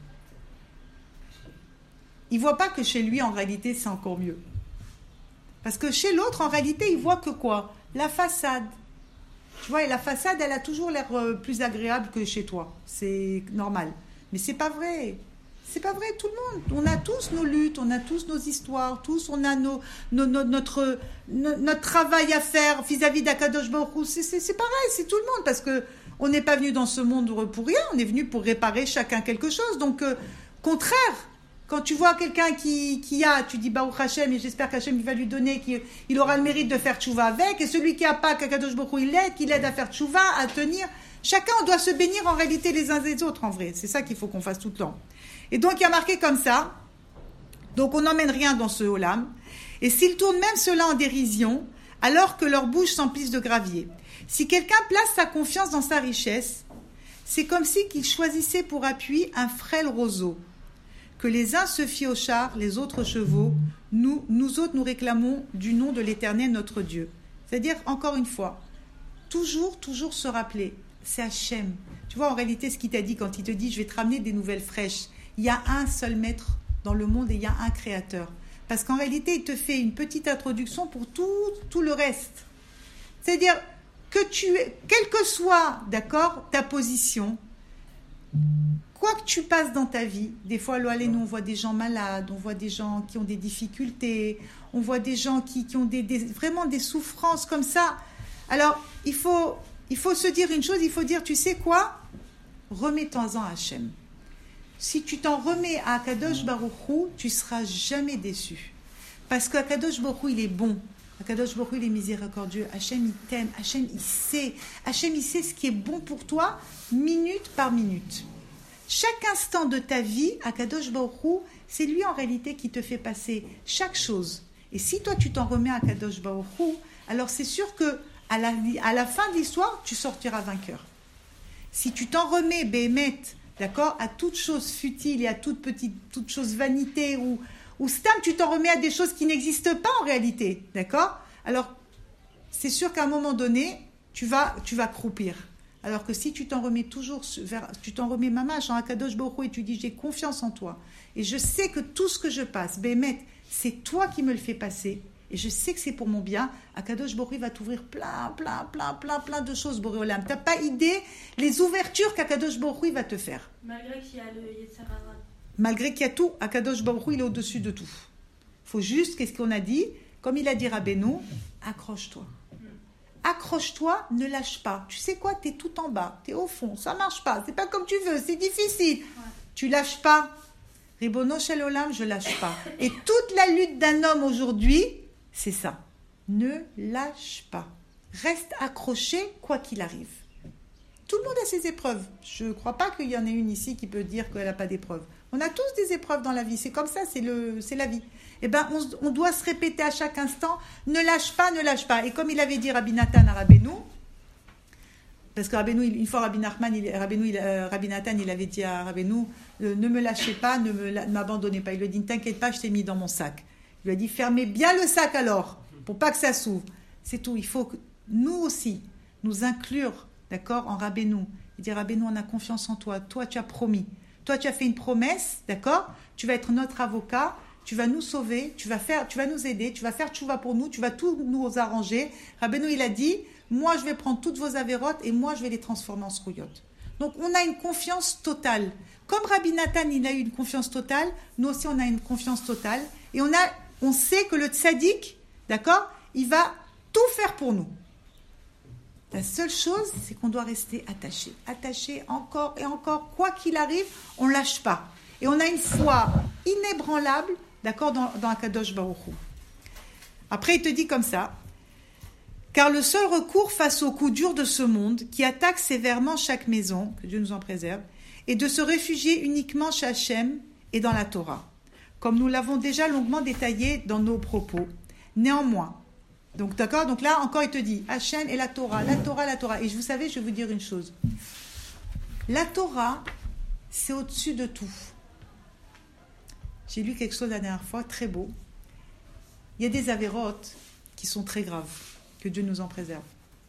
Il ne voit pas que chez lui, en réalité, c'est encore mieux. Parce que chez l'autre, en réalité, il voit que quoi? La façade. Tu vois, et la façade, elle a toujours l'air plus agréable que chez toi. C'est normal. Mais c'est pas vrai. C'est pas vrai, tout le monde. On a tous nos luttes, on a tous nos histoires, tous on a notre travail à faire vis-à-vis d'Akadosh Baruch Hu. C'est pareil, c'est tout le monde, parce que on n'est pas venu dans ce monde pour rien, on est venu pour réparer chacun quelque chose. Donc, contraire, quand tu vois quelqu'un qui a, tu dis Baruch Hashem, et j'espère qu'Hachem va lui donner, qu'il aura le mérite de faire tchouva avec, et celui qui n'a pas, qu'Akadosh Baruch Hu qu'il aide à faire tchouva, à tenir. Chacun, on doit se bénir en réalité les uns des autres, en vrai. C'est ça qu'il faut qu'on fasse tout le temps. Et donc, il y a marqué comme ça. Donc, on n'emmène rien dans ce olam. Et s'ils tournent même cela en dérision, alors que leurs bouches s'emplissent de gravier. Si quelqu'un place sa confiance dans sa richesse, c'est comme si qu'il choisissait pour appui un frêle roseau. Que les uns se fient aux chars, les autres aux chevaux. Nous autres, nous réclamons du nom de l'Éternel, notre Dieu. C'est-à-dire, encore une fois, toujours se rappeler, c'est Hachem. Tu vois, en réalité, ce qu'il t'a dit quand il te dit, je vais te ramener des nouvelles fraîches. Il y a un seul maître dans le monde et il y a un créateur. Parce qu'en réalité, il te fait une petite introduction pour tout le reste. C'est-à-dire que quelle que soit, d'accord, ta position, quoi que tu passes dans ta vie, des fois, nous on voit des gens malades, on voit des gens qui ont des difficultés, on voit des gens qui ont vraiment des souffrances comme ça. Alors, il faut se dire une chose, il faut dire, tu sais quoi? Remets-toi-en à Hachem. Si tu t'en remets à Akadosh Baruch Hu, tu ne seras jamais déçu. Parce qu'Akadosh Baruch Hu, il est bon. Akadosh Baruch Hu, il est miséricordieux. Hachem, il t'aime. Hachem, il sait. Hachem, il sait ce qui est bon pour toi, minute par minute. Chaque instant de ta vie, Akadosh Baruch Hu, c'est lui en réalité qui te fait passer chaque chose. Et si toi, tu t'en remets à Akadosh Baruch Hu, alors c'est sûr que à la fin de l'histoire, tu sortiras vainqueur. Si tu t'en remets, Béhémet, d'accord, à toute chose futile et à toute chose vanité ou stam, tu t'en remets à des choses qui n'existent pas en réalité, d'accord? Alors, c'est sûr qu'à un moment donné, tu vas croupir. Alors que si tu t'en remets toujours tu t'en remets mamash en Akadosh Baruch Hu et tu dis j'ai confiance en toi et je sais que tout ce que je passe, Béhémet, c'est toi qui me le fais passer. Et je sais que c'est pour mon bien. Akadosh Baruch Hu va t'ouvrir plein de choses, Boré Olam. Tu n'as pas idée les ouvertures qu'Akadosh Baruch Hu va te faire. Malgré qu'il y a le Yetzer Hara. Malgré qu'il y a tout, Akadosh Baruch Hu, il est au-dessus de tout. Il faut juste, qu'est-ce qu'on a dit? Comme il a dit Rabbeinu, accroche-toi. Accroche-toi, ne lâche pas. Tu sais quoi? Tu es tout en bas, tu es au fond, ça ne marche pas. C'est pas comme tu veux, c'est difficile. Ouais. Tu lâches pas. Ribono shel olam, je lâche pas. Et toute la lutte d'un homme aujourd'hui, c'est ça. Ne lâche pas. Reste accroché quoi qu'il arrive. Tout le monde a ses épreuves. Je ne crois pas qu'il y en ait une ici qui peut dire qu'elle n'a pas d'épreuves. On a tous des épreuves dans la vie. C'est comme ça, c'est la vie. Eh ben, on doit se répéter à chaque instant, ne lâche pas, ne lâche pas. Et comme il avait dit Rabbi Nathan à Rabbeinu, parce que Rabbeinu, une fois Rabbi Nathan, il avait dit à Rabbeinu, ne me lâchez pas, ne m'abandonnez pas. Il lui a dit, ne t'inquiète pas, je t'ai mis dans mon sac. Il lui a dit, fermez bien le sac alors, pour pas que ça s'ouvre. C'est tout. Il faut que nous aussi, nous inclure, d'accord, en Rabbeinu. Il dit, Rabbeinu, on a confiance en toi. Toi, tu as promis. Toi, tu as fait une promesse, d'accord? Tu vas être notre avocat. Tu vas nous sauver. Tu vas nous aider. Tu vas faire tchouva pour nous. Tu vas tout nous arranger. Rabbeinu, il a dit, moi, je vais prendre toutes vos avérotes et moi, je vais les transformer en srouillottes. Donc, on a une confiance totale. Comme Rabbi Nathan, il a eu une confiance totale, nous aussi, on a une confiance totale. Et on sait que le tzaddik, d'accord, il va tout faire pour nous. La seule chose, c'est qu'on doit rester attaché. Attaché encore et encore. Quoi qu'il arrive, on ne lâche pas. Et on a une foi inébranlable, d'accord, dans Akadosh Baruch Hu. Après, il te dit comme ça, car le seul recours face aux coups durs de ce monde, qui attaque sévèrement chaque maison, que Dieu nous en préserve, est de se réfugier uniquement chez Hachem et dans la Torah, comme nous l'avons déjà longuement détaillé dans nos propos. Néanmoins, donc d'accord, donc là encore il te dit Hachem et la Torah, la Torah, la Torah. Et vous savez, je vais vous dire une chose. La Torah, c'est au-dessus de tout. J'ai lu quelque chose la dernière fois, très beau. Il y a des avérotes qui sont très graves, que Dieu nous en préserve.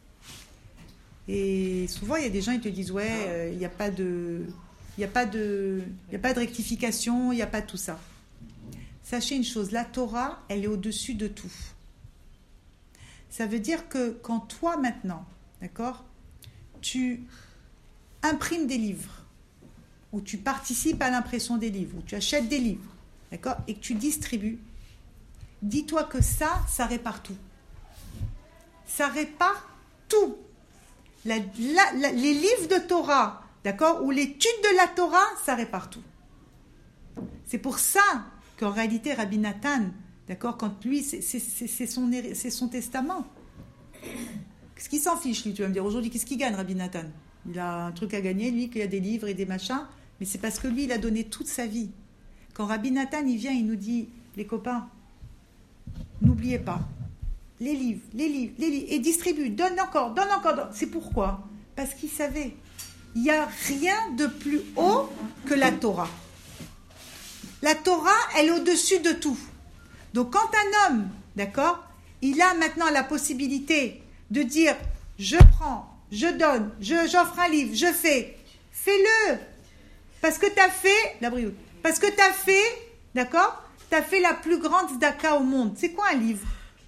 Et souvent, il y a des gens qui te disent ouais, il n'y a pas de rectification, il n'y a pas de tout ça. Sachez une chose, la Torah, elle est au-dessus de tout. Ça veut dire que quand toi, maintenant, d'accord, tu imprimes des livres, ou tu participes à l'impression des livres, ou tu achètes des livres, d'accord, et que tu distribues, dis-toi que ça répare tout. Ça répare tout. Les livres de Torah, d'accord, ou l'étude de la Torah, ça répare tout. C'est pour ça qu'en réalité, Rabbi Nathan, d'accord, quand lui, c'est son testament. Qu'est-ce qu'il s'en fiche, lui? Tu vas me dire, aujourd'hui, qu'est-ce qu'il gagne, Rabbi Nathan? Il a un truc à gagner, lui, qu'il y a des livres et des machins, mais c'est parce que lui, il a donné toute sa vie. Quand Rabbi Nathan, il vient, il nous dit, les copains, n'oubliez pas, les livres, et distribue, donne encore. C'est pourquoi? Parce qu'il savait, il n'y a rien de plus haut que la Torah. La Torah, elle est au-dessus de tout. Donc quand un homme, d'accord, il a maintenant la possibilité de dire, je prends, je donne, j'offre un livre, je fais-le. Parce que tu as fait, d'accord, tu as fait la plus grande tzedaka au monde. C'est quoi un livre?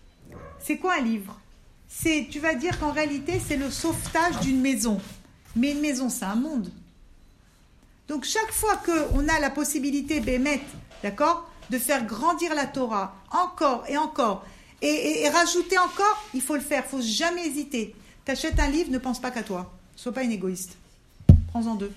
Tu vas dire qu'en réalité, c'est le sauvetage d'une maison. Mais une maison, c'est un monde. Donc chaque fois qu'on a la possibilité, Bémet, d'accord, de faire grandir la Torah, encore et encore, et rajouter encore, il faut le faire, il ne faut jamais hésiter. T'achètes un livre, ne pense pas qu'à toi. Sois pas une égoïste. Prends-en 2.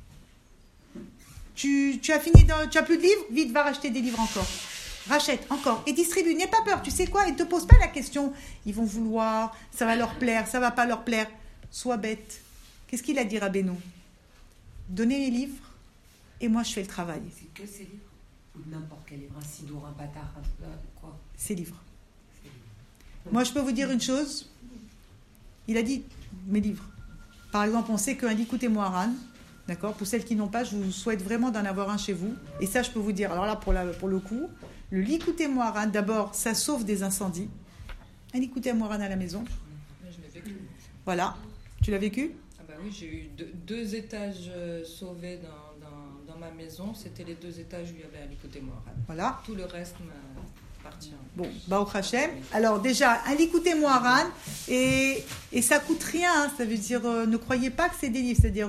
Tu as fini, tu as plus de livres, vite, va racheter des livres encore. Rachète encore et distribue. N'aie pas peur, tu sais quoi, et ne te pose pas la question. Ils vont vouloir, ça va leur plaire, ça va pas leur plaire. Sois bête. Qu'est-ce qu'il a dit Rabbeinu? Donnez les livres et moi je fais le travail. C'est que ces livres ou n'importe quel livre, un sidour, un bâtard, quoi? Ces livres. Moi je peux vous dire une chose. Il a dit mes livres. Par exemple, on sait qu'un Likutei Moharan, d'accord, pour celles qui n'ont pas, je vous souhaite vraiment d'en avoir un chez vous. Et ça, je peux vous dire, alors là, pour le coup, le Likutei Moharan, d'abord, ça sauve des incendies. Un Likutei Moharan à la maison. Je l'ai vécu. Voilà. Tu l'as vécu? Ah bah oui, j'ai eu 2 étages sauvés dans ma maison. C'était les 2 étages où il y avait un Likutei Moharan. Voilà. Tout le reste m'appartient. Bon, Baruch Hashem. Alors déjà, un Likutei Moharan, et ça coûte rien. Hein, ça veut dire, ne croyez pas que c'est des livres. C'est-à-dire,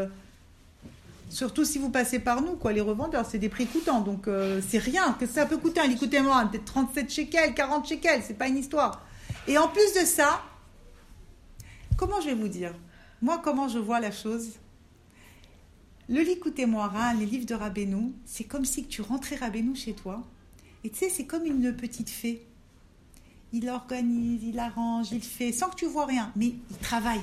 surtout si vous passez par nous, quoi, les revendeurs, c'est des prix coûtants. Donc c'est rien. Que ça peut coûter un Likutei Moharan, peut-être 37 shekels, 40 shekels. C'est pas une histoire. Et en plus de ça, comment je vais vous dire? Moi, comment je vois la chose? Le Likutei Moharan, les livres de Rabbeinu, c'est comme si tu rentrais Rabbeinu chez toi. Et tu sais, c'est comme une petite fée. Il organise, il arrange, il fait, sans que tu vois rien. Mais il travaille,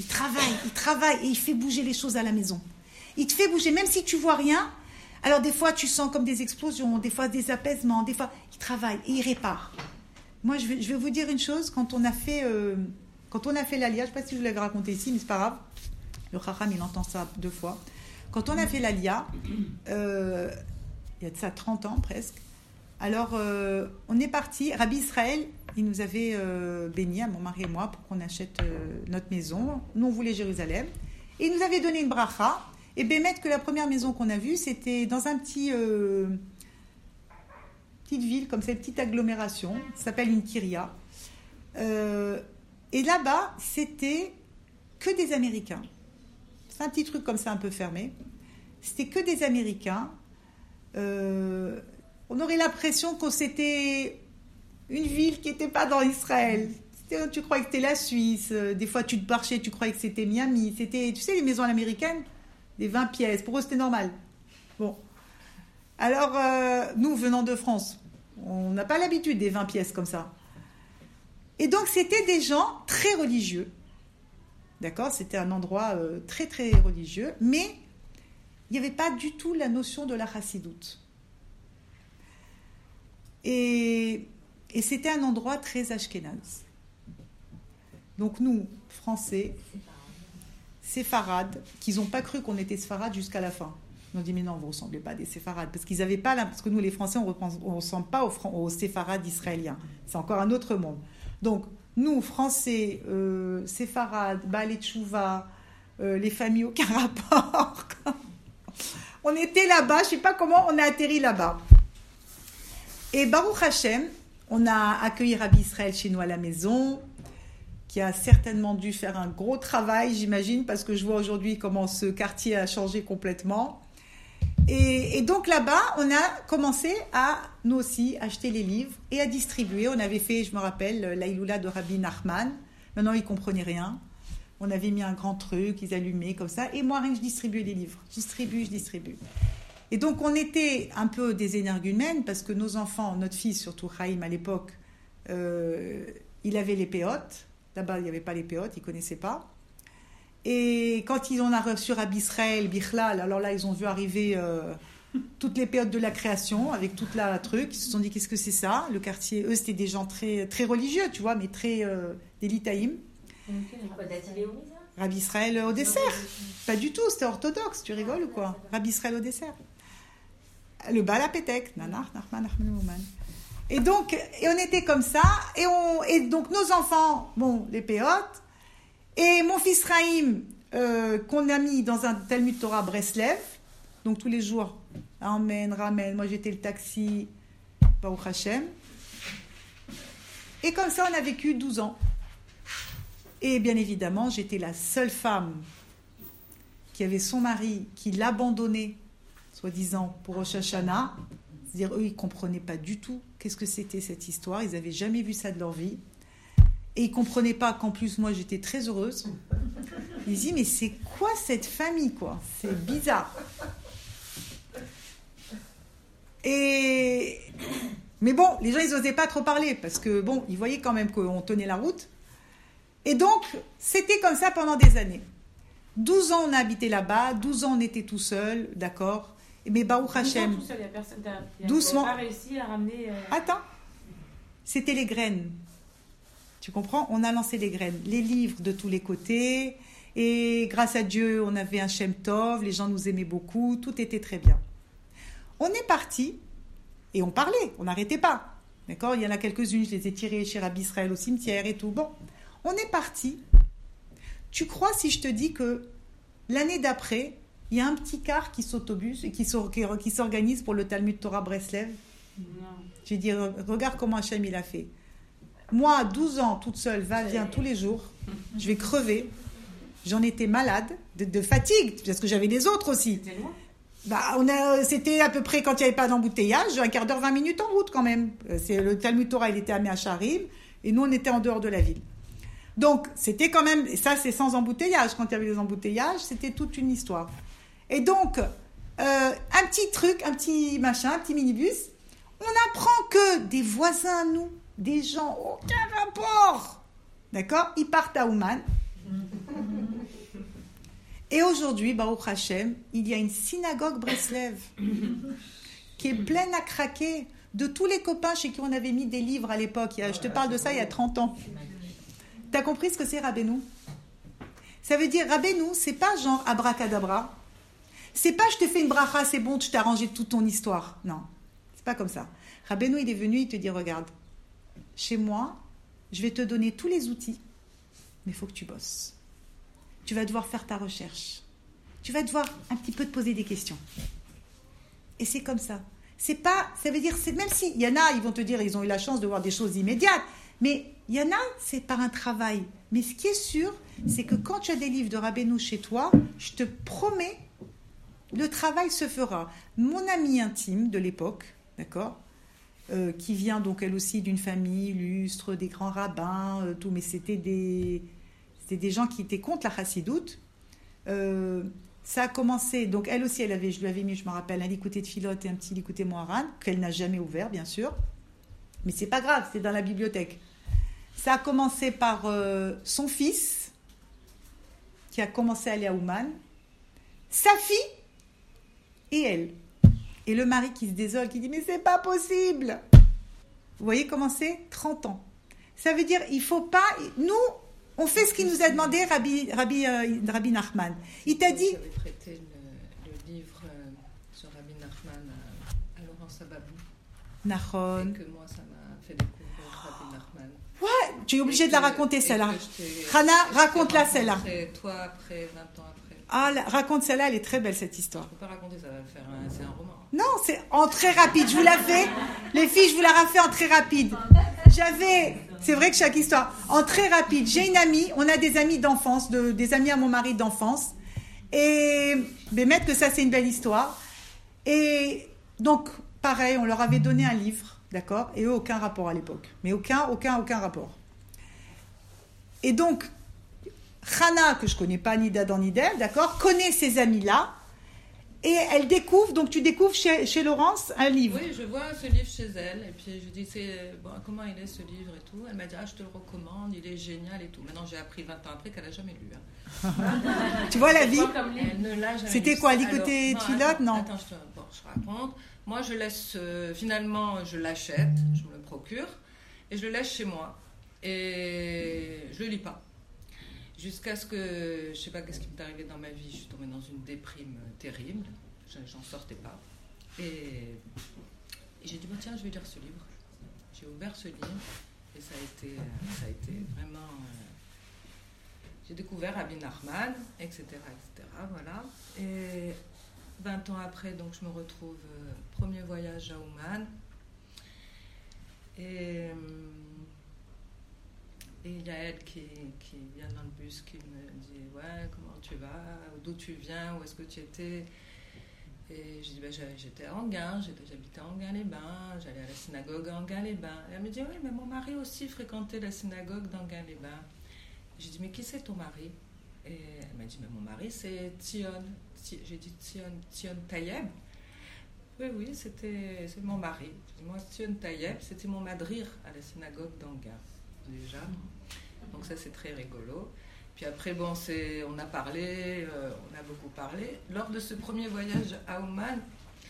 et il fait bouger les choses à la maison. Il te fait bouger, même si tu vois rien. Alors des fois, tu sens comme des explosions, des fois des apaisements, des fois, il travaille et il répare. Moi, je vais vous dire une chose, quand on a fait l'Aliyah, je ne sais pas si je vous l'avais raconté ici, mais c'est pas grave. Le Chacham, il entend ça 2 fois. Quand on a fait l'Aliyah, il y a de ça 30 ans presque, alors on est parti, Rabbi Israël, il nous avait bénis, à mon mari et moi, pour qu'on achète notre maison. Nous, on voulait Jérusalem. Et il nous avait donné une bracha. Et Bémet, que la première maison qu'on a vue, c'était dans un petite ville, comme ça, une petite agglomération, ça s'appelle une kiria. Et là-bas, c'était que des Américains. C'est un petit truc comme ça, un peu fermé. C'était que des Américains. On aurait l'impression que c'était une ville qui n'était pas dans Israël. Tu croyais que c'était la Suisse. Des fois, tu te marchais, tu croyais que c'était Miami. C'était, tu sais, les maisons américaines, des 20 pièces. Pour eux, c'était normal. Bon. Alors, nous, venant de France, on n'a pas l'habitude des 20 pièces comme ça. Et donc, c'était des gens très religieux. D'accord? C'était un endroit très, très religieux. Mais il n'y avait pas du tout la notion de la chassidoute. Et c'était un endroit très ashkénaze. Donc nous, Français, séfarades, qu'ils n'ont pas cru qu'on était séfarades jusqu'à la fin. Ils ont dit, mais non, vous ne ressemblez pas à des séfarades. Parce qu'ils n'avaient pas, parce que nous, les Français, on ne ressemble pas aux séfarades israéliens. C'est encore un autre monde. Donc, nous, Français, séfarades, Baal et Tchouva, les familles, aucun rapport. On était là-bas, je ne sais pas comment on a atterri là-bas. Et Baruch Hashem, on a accueilli Rabbi Israël chez nous à la maison, qui a certainement dû faire un gros travail, j'imagine, parce que je vois aujourd'hui comment ce quartier a changé complètement. Et donc là-bas, on a commencé à, nous aussi, acheter les livres et à distribuer. On avait fait, je me rappelle, l'Aïloula de Rabbi Nachman. Maintenant, ils ne comprenaient rien. On avait mis un grand truc, ils allumaient comme ça. Et moi, rien que je distribuais les livres. Je distribue. Et donc, on était un peu des énergumènes parce que nos enfants, notre fils, surtout Chaim à l'époque, il avait les péotes. Là-bas, il n'y avait pas les péotes, ils ne connaissaient pas. Et quand ils ont reçu Rabbi Israël, Bichlal, alors là, ils ont vu arriver toutes les péotes de la création avec toute la truc. Ils se sont dit, qu'est-ce que c'est ça? Le quartier, eux, c'était des gens très, très religieux, tu vois, mais très des litaïm. Rabbi Israël au dessert. Pas du tout, c'était orthodoxe. Tu rigoles ou quoi? Rabbi Israël au dessert. Le Baal Apétek. Et donc, on était comme ça. Et donc, nos enfants, bon, les péotes. Et mon fils Raïm, qu'on a mis dans un Talmud Torah Breslev. Donc, tous les jours, Amen, Ramen. Moi, j'étais le taxi. Baruch Hashem. Et comme ça, on a vécu 12 ans. Et bien évidemment, j'étais la seule femme qu'il y avait son mari qui l'abandonnait, soi-disant, pour Rosh Hashanah. C'est-à-dire, eux, ils ne comprenaient pas du tout qu'est-ce que c'était cette histoire. Ils n'avaient jamais vu ça de leur vie. Et ils ne comprenaient pas qu'en plus, moi, j'étais très heureuse. Ils disaient, mais c'est quoi cette famille, quoi? C'est bizarre. Mais bon, les gens, ils n'osaient pas trop parler parce que, bon, ils voyaient quand même qu'on tenait la route. Et donc, c'était comme ça pendant des années. 12 ans, on a habité là-bas. 12 ans, on était tout seul, d'accord? Mais Baruch Hashem, Tout seul, il y a personne, doucement. pas réussi à ramener. Attends, c'était les graines. Tu comprends? On a lancé les graines, les livres de tous les côtés. Et grâce à Dieu, on avait un Shem Tov, les gens nous aimaient beaucoup, tout était très bien. On est parti et on parlait, on n'arrêtait pas. D'accord? Il y en a quelques-unes, je les ai tirées chez Rabbi Israël au cimetière et tout. Bon, on est parti. Tu crois si je te dis que l'année d'après, il y a un petit car qui s'autobus et qui s'organise pour le Talmud Torah Breslev? Non. J'ai dit, regarde comment Hachem il a fait. Moi, à 12 ans, toute seule, va-vient tous les jours. Je vais crever. J'en étais malade, de fatigue, parce que j'avais des autres aussi. C'était loin. C'était à peu près quand il n'y avait pas d'embouteillage, un quart d'heure, 20 minutes en route quand même. Le Talmud Torah, il était à Meacharim, et nous, on était en dehors de la ville. Donc, c'était quand même, et ça, c'est sans embouteillage. Quand il y avait des embouteillages, c'était toute une histoire. Et donc, un petit truc, un petit machin, un petit minibus, on apprend que des voisins à nous, des gens, aucun rapport, d'accord? Ils partent à Ouman. Et aujourd'hui, Baruch Hashem, il y a une synagogue Breslev qui est pleine à craquer de tous les copains chez qui on avait mis des livres à l'époque. Je te parle de ça il y a 30 ans. T'as compris ce que c'est Rabbeinu? Ça veut dire Rabbeinu, c'est pas genre abracadabra. C'est pas je te fais une bracha, c'est bon, je t'ai arrangé toute ton histoire. Non, c'est pas comme ça. Rabbeinu, il est venu, il te dit regarde, chez moi, je vais te donner tous les outils, mais il faut que tu bosses. Tu vas devoir faire ta recherche. Tu vas devoir un petit peu te poser des questions. Et c'est comme ça. C'est pas, ça veut dire, c'est même si il y en a, ils vont te dire, ils ont eu la chance de voir des choses immédiates, mais il y en a, c'est par un travail. Mais ce qui est sûr, c'est que quand tu as des livres de Rabbeinu chez toi, je te promets, le travail se fera. Mon amie intime de l'époque, d'accord, qui vient donc elle aussi d'une famille illustre, des grands rabbins, tout, mais c'était des gens qui étaient contre la chassidoute. Ça a commencé, donc elle aussi, je lui avais mis, je me rappelle, un likouté de Philote et un petit likouté Moharan, qu'elle n'a jamais ouvert, bien sûr. Mais c'est pas grave, c'est dans la bibliothèque. Ça a commencé par son fils, qui a commencé à aller à Ouman, sa fille et elle. Et le mari qui se désole, qui dit « Mais c'est pas possible !» Vous voyez comment c'est? 30 ans. Ça veut dire, il faut pas... Nous, on fait ce qu'il nous a demandé Rabbi Nachman. Il t'a dit... J'avais prêté le livre sur Rabbi Nachman à Laurence Ababou. Nachon. Et que moi, ça m'a fait découvrir Rabbi Nachman. Ouais, tu es obligé de la raconter, celle-là. Hana, raconte-la, celle-là. Toi, après, 20 ans après. Ah, raconte celle-là, elle est très belle, cette histoire. Je ne peux pas raconter, ça va faire c'est un roman. Non, c'est en très rapide. Je vous la fais. Les filles, je vous la refais en très rapide. C'est vrai que chaque histoire, en très rapide, j'ai une amie, on a des amis d'enfance, des amis à mon mari d'enfance. Et, Bémet, que ça, c'est une belle histoire. Et donc, pareil, on leur avait donné un livre, d'accord? Et eux, aucun rapport à l'époque. Mais aucun rapport. Et donc, Hana, que je connais pas ni d'Adam ni d'Ève, d'accord, connaît ces amis-là. Et elle découvre, donc tu découvres chez Laurence un livre. Oui, je vois ce livre chez elle, et puis je dis, comment il est ce livre et tout. Elle m'a dit, je te le recommande, il est génial et tout. Maintenant, j'ai appris 20 ans après qu'elle n'a jamais lu. Tu vois la vie? Elle ne l'a jamais C'était lu. quoi, l'écouter Tfilote? Non. Attends, je raconte. Moi, je laisse, finalement, je l'achète, je me le procure, et je le laisse chez moi. Et je le lis pas. Jusqu'à ce que, je sais pas qu'est-ce qui m'est arrivé dans ma vie, je suis tombée dans une déprime terrible, j'en sortais pas. Et j'ai dit, tiens, je vais lire ce livre. J'ai ouvert ce livre, et ça a été vraiment... j'ai découvert Rabbi Nachman, etc., voilà. Et 20 ans après, donc, je me retrouve, premier voyage à Ouman. Et... Et il y a elle qui vient dans le bus, qui me dit « Ouais, comment tu vas? D'où tu viens? Où est-ce que tu étais ?» Et je dis j'étais à Enghien, j'habitais à Enghien-les-Bains, j'allais à la synagogue à Enghien-les-Bains. Et elle me dit oui, mais mon mari aussi fréquentait la synagogue d'Enghien-les-Bains. J'ai dit mais qui c'est ton mari? Et elle m'a dit mais mon mari c'est Tzion. J'ai dit Tzion Tayeb. Oui, c'est mon mari. Moi Tzion Tayeb, c'était mon madrir à la synagogue d'Enghien déjà. Donc ça c'est très rigolo. Puis après, bon, on a parlé, on a beaucoup parlé. Lors de ce premier voyage à Ouman,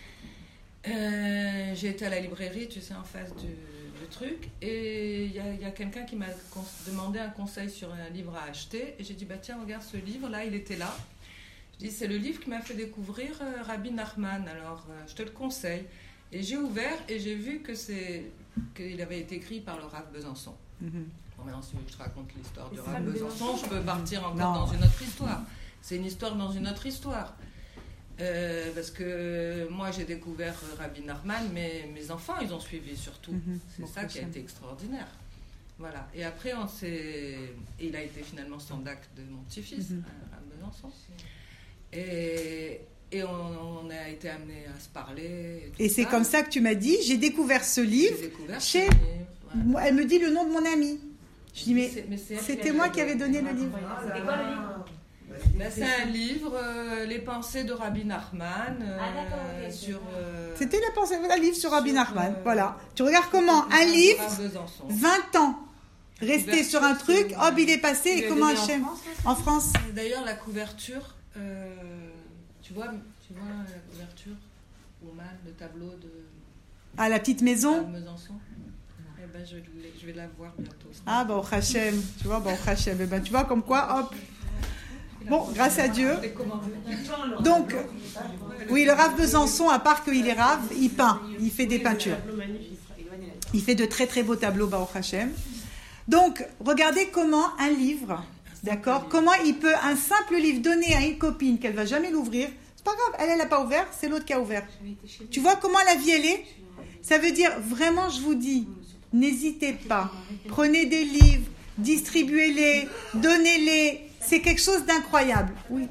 j'ai été à la librairie, tu sais, en face du truc, et il y a quelqu'un qui m'a demandé un conseil sur un livre à acheter, et j'ai dit, bah tiens, regarde ce livre-là, il était là. Je dis, c'est le livre qui m'a fait découvrir Rabbi Nachman, alors je te le conseille. Et j'ai ouvert, et j'ai vu qu'il avait été écrit par le Rav Besançon. Bon, maintenant, si je te raconte l'histoire du Rav Besançon, je peux partir encore dans une autre histoire. C'est une histoire dans une autre histoire. Parce que moi, j'ai découvert Rabbi Nachman, mais mes enfants, ils ont suivi surtout. C'est ça qui a été extraordinaire. Voilà. Et après, il a été finalement sandak de mon petit-fils, Rav Besançon. Et on a été amenés à se parler. Et c'est comme ça que tu m'as dit, j'ai découvert ce livre chez... Voilà. Elle me dit le nom de mon ami. Je dis, mais c'était moi qui avais donné le livre. C'était quoi le livre? C'est un livre, Les pensées de Rabbi Nachman. Sur. C'était un livre sur Rabbi Nachman. Voilà. Tu regardes comment un livre, 20 ans, resté sur un truc, hop, il est passé, et comment Hachem. En France. D'ailleurs, la couverture, tu vois la couverture, le tableau de. Ah, la petite maison. Ben, je vais la voir bientôt. Ah, bon, Hachem, tu vois, Hachem. Ben, tu vois, comme quoi, hop. Bon, grâce à Dieu. Donc, oui, le Rav Besançon, à part qu'il est Rav, il peint, il fait des peintures. Il fait de très, très beaux tableaux, Baruch Hachem. Donc, regardez comment un livre, d'accord, comment il peut, un simple livre donné à une copine qu'elle ne va jamais l'ouvrir, c'est pas grave, elle n'a pas ouvert, c'est l'autre qui a ouvert. Tu vois comment la vie, elle est? Ça veut dire, vraiment, je vous dis, n'hésitez pas, prenez des livres, distribuez-les, donnez-les, c'est quelque chose d'incroyable. Oui.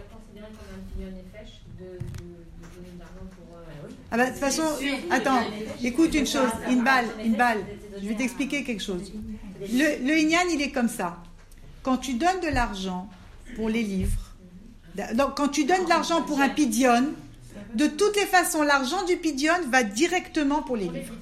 Ah bah, de toute façon, attends, écoute une chose, une balle, je vais t'expliquer quelque chose. Le Inyan, il est comme ça. Quand tu donnes de l'argent pour les livres, donc quand tu donnes de l'argent pour un pidyon, de toutes les façons, l'argent du pidyon va directement pour les livres.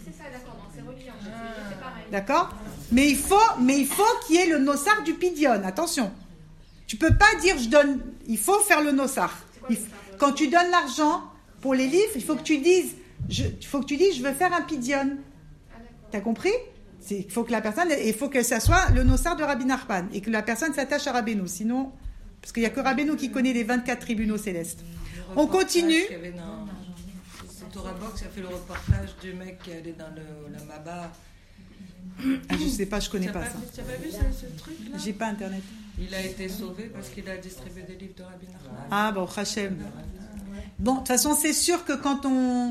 D'accord? Mais il faut qu'il y ait le nossar du pidyon. Attention. Tu peux pas dire je donne. Il faut faire le nossar. Quand tu donnes l'argent pour les livres, il faut que tu dises je veux faire un pidyon. T'as compris? Il faut que la personne, il faut que ça soit le nossar de Rabbi Nachman et que la personne s'attache à Rabbeinu. Sinon, parce qu'il y a que Rabbeinu qui connaît les 24 tribunaux célestes. On continue. C'est Torah Box qui a fait le reportage du mec qui allait dans la Maba. Ah, je sais pas, je connais pas ça. Tu n'as pas vu ce truc-là? J'ai pas internet. Il a été sauvé parce qu'il a distribué des livres de Rabbi Nachman. Ah bon, Hachem. Bon, de toute façon, c'est sûr que quand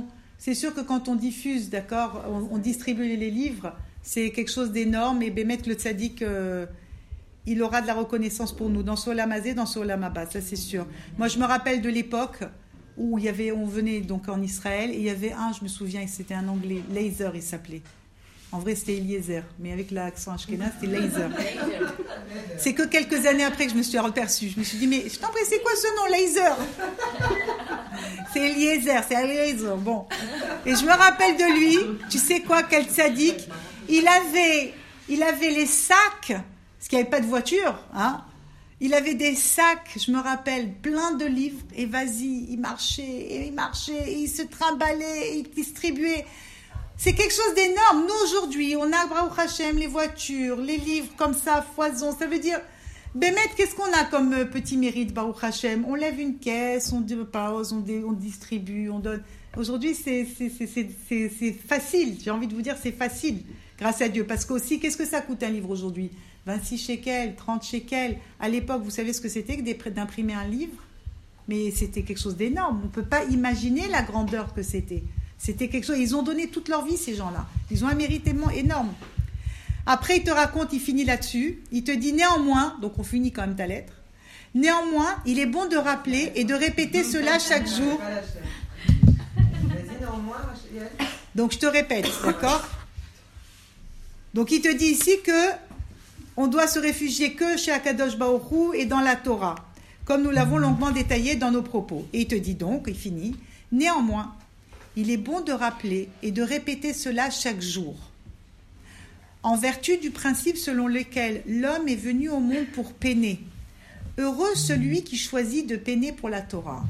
on diffuse, d'accord, on distribue les livres, c'est quelque chose d'énorme. Et Bémet le tzaddik, il aura de la reconnaissance pour nous dans ce Olam Hazé, dans ce Olam Haba, ça c'est sûr. Moi, je me rappelle de l'époque où on venait donc en Israël et il y avait je me souviens, c'était un Anglais, Laser, il s'appelait. En vrai, c'était Eliezer, mais avec l'accent ashkénaze, c'était Laser. C'est que quelques années après que je me suis aperçue. Je me suis dit, mais je t'en prie, c'est quoi ce nom, Laser? C'est Eliezer, c'est Eliezer. Bon. Et je me rappelle de lui, tu sais quoi, quel tzaddik, il avait les sacs, parce qu'il n'y avait pas de voiture, hein. Il avait des sacs, je me rappelle, plein de livres, et vas-y, il marchait, il se trimballait, il distribuait. C'est quelque chose d'énorme. Nous, aujourd'hui, on a, Baruch Hashem, les voitures, les livres comme ça, foison. Ça veut dire, Bémet, qu'est-ce qu'on a comme petit mérite, Baruch Hashem? On lève une caisse, on dépose, on distribue, on donne. Aujourd'hui, c'est facile. J'ai envie de vous dire, c'est facile, grâce à Dieu. Parce qu'aussi, qu'est-ce que ça coûte un livre aujourd'hui? 26 shekels, 30 shekels. À l'époque, vous savez ce que c'était que d'imprimer un livre? Mais c'était quelque chose d'énorme. On ne peut pas imaginer la grandeur que c'était. C'était quelque chose. Ils ont donné toute leur vie, ces gens-là. Ils ont un mérite énorme. Après, il te raconte, il finit là-dessus. Il te dit néanmoins, donc on finit quand même ta lettre. Néanmoins, il est bon de rappeler et de répéter cela chaque jour. Vas-y, néanmoins, Rachel. Donc je te répète, d'accord? Donc il te dit ici que on doit se réfugier que chez Akadosh Baruch Hu et dans la Torah, comme nous l'avons longuement détaillé dans nos propos. Et il te dit donc, il finit, néanmoins, il est bon de rappeler et de répéter cela chaque jour, en vertu du principe selon lequel l'homme est venu au monde pour peiner. Heureux celui qui choisit de peiner pour la Torah.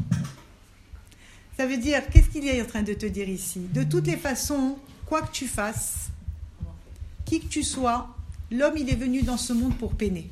Ça veut dire, qu'est-ce qu'il est en train de te dire ici? De toutes les façons, quoi que tu fasses, qui que tu sois, l'homme, il est venu dans ce monde pour peiner.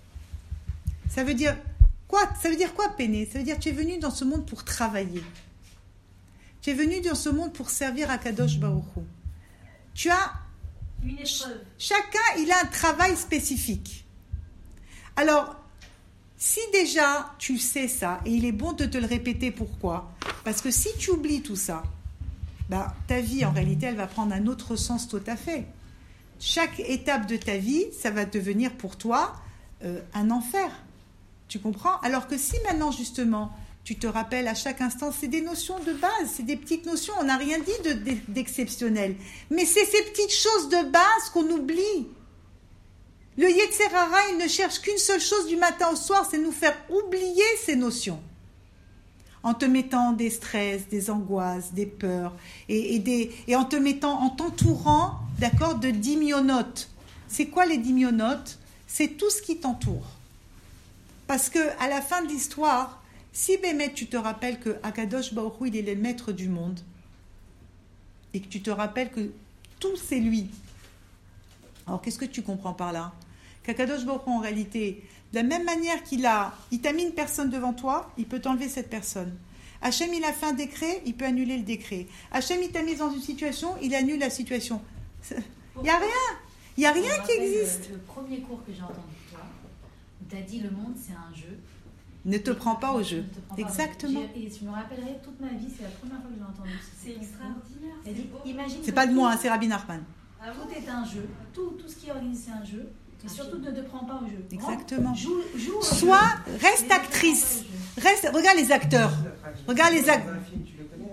Ça veut dire quoi? Ça veut dire quoi peiner? Ça veut dire que tu es venu dans ce monde pour travailler. Tu es venu dans ce monde pour servir à Kadosh Baruch Hu. Tu as... Une épreuve. Chacun, il a un travail spécifique. Alors, si déjà tu sais ça, et il est bon de te le répéter, pourquoi? Parce que si tu oublies tout ça, ben, ta vie, en réalité, elle va prendre un autre sens tout à fait. Chaque étape de ta vie, ça va devenir pour toi un enfer. Tu comprends? Alors que si maintenant, justement, tu te rappelles à chaque instant, c'est des notions de base, c'est des petites notions, on n'a rien dit d'exceptionnel. Mais c'est ces petites choses de base qu'on oublie. Le Yetzer Hara, il ne cherche qu'une seule chose du matin au soir, c'est nous faire oublier ces notions. En te mettant des stress, des angoisses, des peurs, et en te mettant, en t'entourant, d'accord, de dimyonotes. C'est quoi les dimyonotes? C'est tout ce qui t'entoure. Parce que à la fin de l'histoire, si Bémet, tu te rappelles que Akadosh Baruch Hu, il est le maître du monde, et que tu te rappelles que tout c'est lui. Alors qu'est-ce que tu comprends par là? Qu'Akadosh Baruch Hu, en réalité, de la même manière il t'a mis une personne devant toi, il peut t'enlever cette personne. Hachem, il a fait un décret, il peut annuler le décret. Hachem, il t'a mis dans une situation, il annule la situation. Il n'y a rien qui existe. Le premier cours que j'ai entendu de toi, où tu as dit le monde c'est un jeu. Ne te prends pas au jeu. Exactement. Et je me rappellerai toute ma vie, c'est la première fois que j'ai entendu. C'est extraordinaire. Elle dit, imagine C'est que pas de tout- moi, c'est Rabbi Nachman. Tout est un jeu. Tout ce qui est organisé c'est un jeu. Et surtout ne te prends pas au jeu. Exactement. Joue au Sois, jeu. reste Mais ne te actrice. prends pas au jeu. Regarde les acteurs. Regarde les acteurs. Un film, tu le connais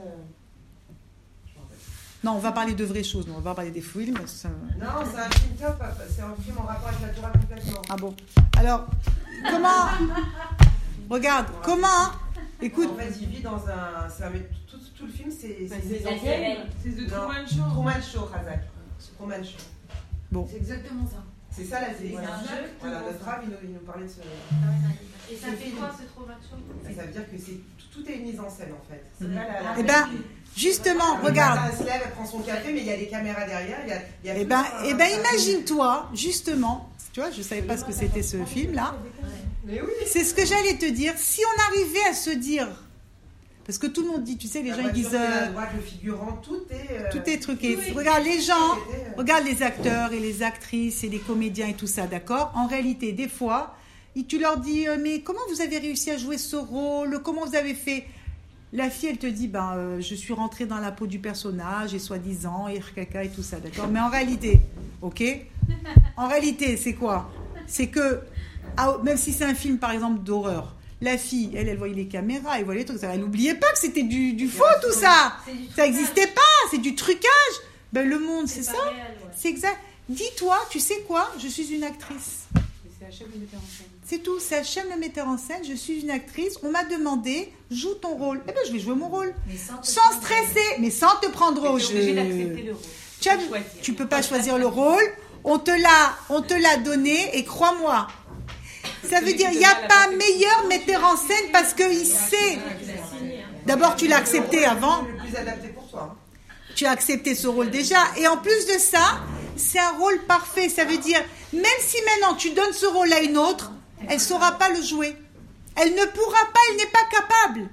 Je me rappelle. Non, on va parler de vraies choses, non, on va parler des films. Ça... Non, c'est un film top, c'est un film en rapport avec la Torah complètement. Ah bon. Alors, comment... Regarde, comment... Écoute, En fait, il vit dans un. Tout le film, c'est des C'est anciennes. The Non. Truman Show. Truman Show, Razak. Truman Show. bon. C'est exactement ça. C'est ça la série. C'est un jeu. Voilà, notre Rav, il nous parlait de ce. Et ça fait quoi ce trop match? Ça veut dire que tout est une mise en scène en fait. C'est pas la. Eh ben, justement, Le regarde. matin, elle se lève, elle prend son café, mais il y a des caméras derrière. Il y a Eh tout ben, ça. imagine-toi, justement, tu vois, je savais pas ce que c'était ce film-là. Mais oui. C'est ce que j'allais te dire. Si on arrivait à se dire, parce que tout le monde dit, tu sais, les La gens ils voiture, disent, c'est la droite, le figurant, tout est. tout est truqué. Oui. Regarde les gens, C'était, regarde les acteurs et les actrices et les comédiens et tout ça, d'accord? En réalité, des fois, tu leur dis, mais comment vous avez réussi à jouer ce rôle? Comment vous avez fait? La fille, elle te dit, je suis rentrée dans la peau du personnage et soi-disant, et caca et tout ça, d'accord? Mais en réalité, ok? En réalité, c'est quoi? C'est que, même si c'est un film, par exemple, d'horreur, la fille, elle voyait les caméras, elle voyait les trucs, elle n'oubliait pas que c'était du faux, tout ça. Ça n'existait pas, c'est du trucage. Ben, le monde, c'est ça. pas réel, ouais. C'est exact. Dis-toi, tu sais quoi? Je suis une actrice. C'est Hachem le metteur en scène. C'est tout, c'est Hachem le metteur en scène, je suis une actrice, on m'a demandé, joue ton rôle. Eh bien, je vais jouer mon rôle. Mais sans te Sans prendre au stresser, mais sans te prendre au T'es obligé jeu. d'accepter le rôle. Tu peux pas choisir le rôle, on te l'a donné et crois-moi. Ça veut dire, il n'y a pas meilleur metteur en scène parce qu'il sait. D'abord, tu l'as accepté avant. Le plus adapté pour toi. Tu as accepté ce rôle déjà. Et en plus de ça, c'est un rôle parfait. Ça veut dire, même si maintenant tu donnes ce rôle à une autre, elle ne saura pas le jouer. Elle ne pourra pas, elle n'est pas capable.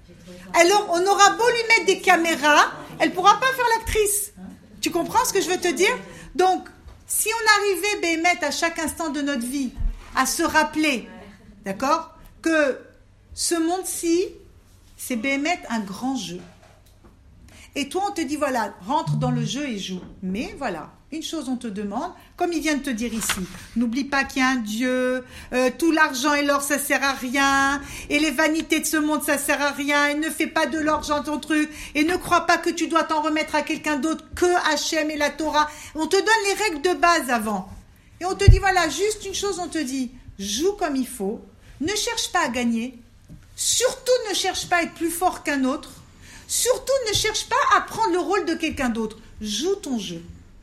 Alors, on aura beau lui mettre des caméras, elle ne pourra pas faire l'actrice. Tu comprends ce que je veux te dire? Donc, si on arrivait, Béhémet, à chaque instant de notre vie, à se rappeler, d'accord, que ce monde-ci, c'est Béhémet un grand jeu. Et toi, on te dit, voilà, rentre dans le jeu et joue. Mais voilà, Une chose on te demande, comme il vient de te dire ici, n'oublie pas qu'il y a un Dieu, tout l'argent et l'or ça sert à rien, et les vanités de ce monde ça sert à rien, et ne fais pas de l'argent ton truc, et ne crois pas que tu dois t'en remettre à quelqu'un d'autre que Hachem et la Torah. On te donne les règles de base avant. Et on te dit, voilà, juste une chose, on te dit, joue comme il faut, ne cherche pas à gagner, surtout ne cherche pas à être plus fort qu'un autre, surtout ne cherche pas à prendre le rôle de quelqu'un d'autre. Joue ton jeu.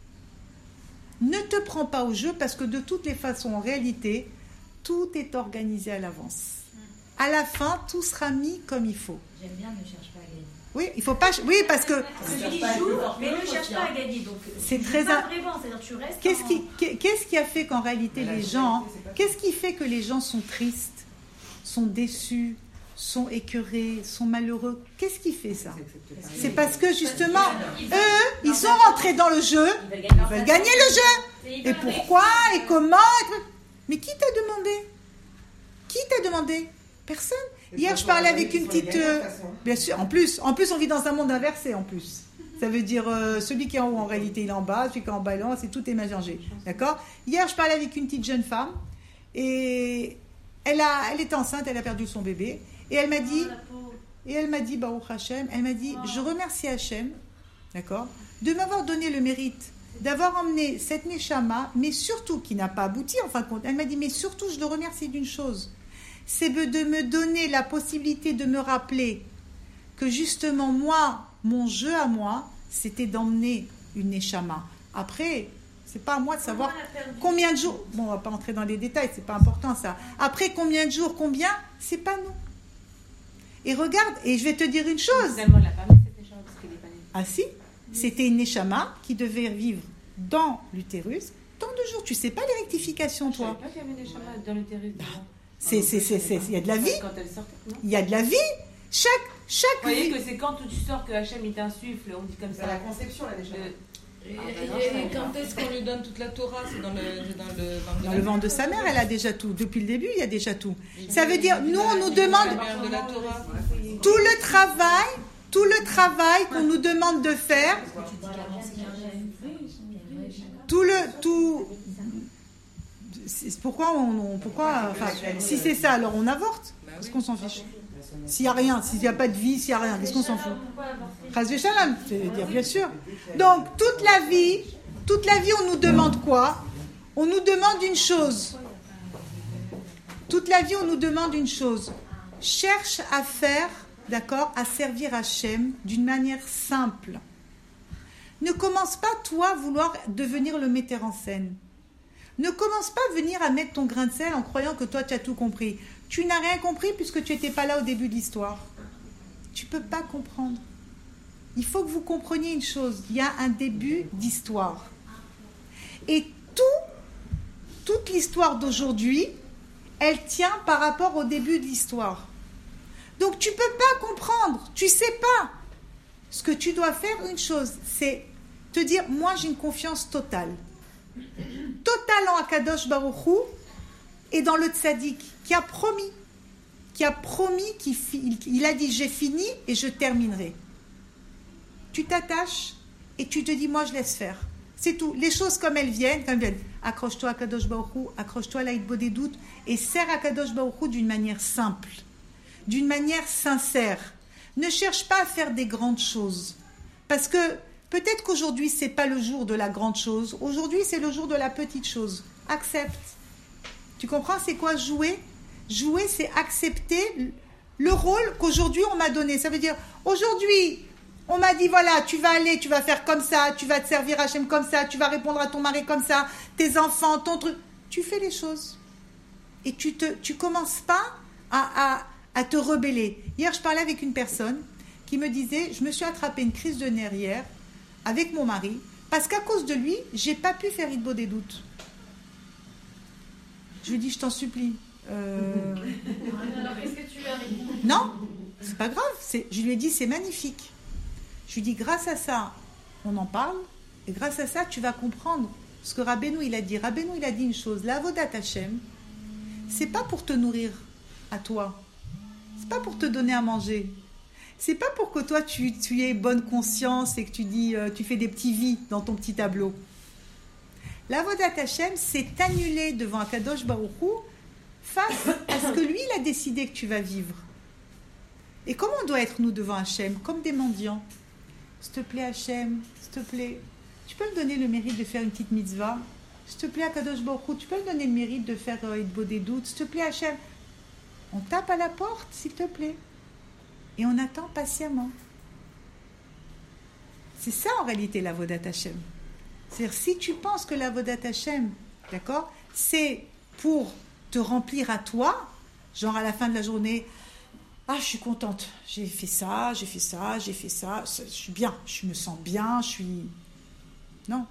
Ne te prends pas au jeu parce que de toutes les façons, en réalité, tout est organisé à l'avance. À la fin, tout sera mis comme il faut. J'aime bien ne cherche pas à gagner. Oui, il faut pas. Oui, parce que Je dis joue, mais ne cherche pas à gagner. Donc c'est très. Pas vraiment, c'est-à-dire tu restes. Qu'est-ce qui a fait qu'en réalité les gens, qu'est-ce qui fait que les gens sont tristes, sont déçus, sont écœurés, sont malheureux? Qu'est-ce qui fait ça? C'est parce que justement, eux, ils sont rentrés dans le jeu, ils veulent gagner le jeu. Et pourquoi? Et comment? Mais qui t'a demandé? Qui t'a demandé? Personne. Hier, je parlais avec une petite... bien sûr, en plus, on vit dans un monde inversé, en plus. Ça veut dire, celui qui est en haut, en réalité, il est en bas, celui qui est en bas, il est en haut, c'est tout est mélangé. D'accord? Hier, je parlais avec une petite jeune femme, et elle était enceinte, elle a perdu son bébé, et elle m'a dit, Baruch Hashem, elle m'a dit, je remercie Hashem, d'accord, de m'avoir donné le mérite, d'avoir emmené cette Neshama, mais surtout, qui n'a pas abouti, en fin de compte. Elle m'a dit, mais surtout, je le remercie d'une chose, c'est de me donner la possibilité de me rappeler que justement, moi, mon jeu à moi, c'était d'emmener une Neshama. Après, c'est pas à moi de savoir combien de jours. Bon, on va pas entrer dans les détails, c'est pas important ça. Après, combien de jours, combien, c'est pas nous. Et regarde, et je vais te dire une chose. Ah si, c'était une Neshama qui devait vivre dans l'utérus tant de jours. Tu sais pas les rectifications, toi. Je savais pas qu'il y avait une Neshama dans l'utérus. Il y a de la vie. Quand elle sortait, non? Il y a de la vie. Chaque Vous voyez que c'est quand tu sors que Hachem il t'insuffle, on dit comme ça. C'est la conception, la Neshama. Et quand est-ce qu'on lui donne toute la Torah? C'est dans le ventre de sa mère, elle a déjà tout. Depuis le début, il y a déjà tout. Ça veut dire, nous, on nous demande tout le travail qu'on nous demande de faire. Pourquoi si c'est ça, alors on avorte. Est-ce qu'on s'en fiche? S'il n'y a rien, s'il n'y a pas de vie, s'il n'y a rien, qu'est-ce qu'on s'en fout? Chas Shalom, c'est-à-dire, bien sûr. Donc, toute la vie, on nous demande quoi? On nous demande une chose. Toute la vie, on nous demande une chose. Cherche à faire, d'accord, à servir Hachem d'une manière simple. Ne commence pas, toi, vouloir devenir le metteur en scène. Ne commence pas à venir à mettre ton grain de sel en croyant que toi, tu as tout compris. Tu n'as rien compris puisque tu n'étais pas là au début de l'histoire. Tu ne peux pas comprendre. Il faut que vous compreniez une chose. Il y a un début d'histoire. Et toute l'histoire d'aujourd'hui, elle tient par rapport au début de l'histoire. Donc, tu ne peux pas comprendre. Tu ne sais pas. Ce que tu dois faire, une chose, c'est te dire, moi, j'ai une confiance totale. Total en Akadosh Baruch Hu et dans le tzaddik qui a promis, il a dit j'ai fini et je terminerai. Tu t'attaches et tu te dis moi je laisse faire. C'est tout. Les choses comme elles viennent. Accroche-toi à Akadosh Baruch Hu, accroche-toi à l'Aïd des doutes et sers Akadosh Baruch Hu d'une manière simple, d'une manière sincère. Ne cherche pas à faire des grandes choses parce que peut-être qu'aujourd'hui, ce n'est pas le jour de la grande chose. Aujourd'hui, c'est le jour de la petite chose. Accepte. Tu comprends, c'est quoi jouer? Jouer, c'est accepter le rôle qu'aujourd'hui, on m'a donné. Ça veut dire, aujourd'hui, on m'a dit, voilà, tu vas aller, tu vas faire comme ça, tu vas te servir Hachem comme ça, tu vas répondre à ton mari comme ça, tes enfants, ton truc. Tu fais les choses. Et tu commences pas à te rebeller. Hier, je parlais avec une personne qui me disait, je me suis attrapé une crise de nerfs hier, avec mon mari, parce qu'à cause de lui, j'ai pas pu faire Idbo des doutes. Je lui dis, je t'en supplie. Alors, qu'est-ce que tu lui as répondu? Non, c'est pas grave. Je lui ai dit, c'est magnifique. Je lui dis, grâce à ça, on en parle, et grâce à ça, tu vas comprendre ce que Rabbeinu, il a dit. Rabbeinu, il a dit une chose, la Avodat Hashem, c'est pas pour te nourrir à toi. C'est pas pour te donner à manger. C'est pas pour que toi tu aies bonne conscience et que tu dis tu fais des petits vies dans ton petit tableau. L'avodat Hashem, c'est t'annuler devant Akadosh Baruch Hu face à ce que lui, il a décidé que tu vas vivre. Et comment on doit être, nous, devant Hashem? Comme des mendiants. S'il te plaît, Hashem, s'il te plaît, tu peux me donner le mérite de faire une petite mitzvah? S'il te plaît, Akadosh Baruch Hu, tu peux me donner le mérite de faire Idbo des doutes? S'il te plaît, Hashem. On tape à la porte, s'il te plaît. Et on attend patiemment. C'est ça, en réalité, l'avodat Hashem. C'est-à-dire, si tu penses que l'avodat Hashem, d'accord, c'est pour te remplir à toi, genre à la fin de la journée, ah, je suis contente, j'ai fait ça, je suis bien, je me sens bien, je suis... Non.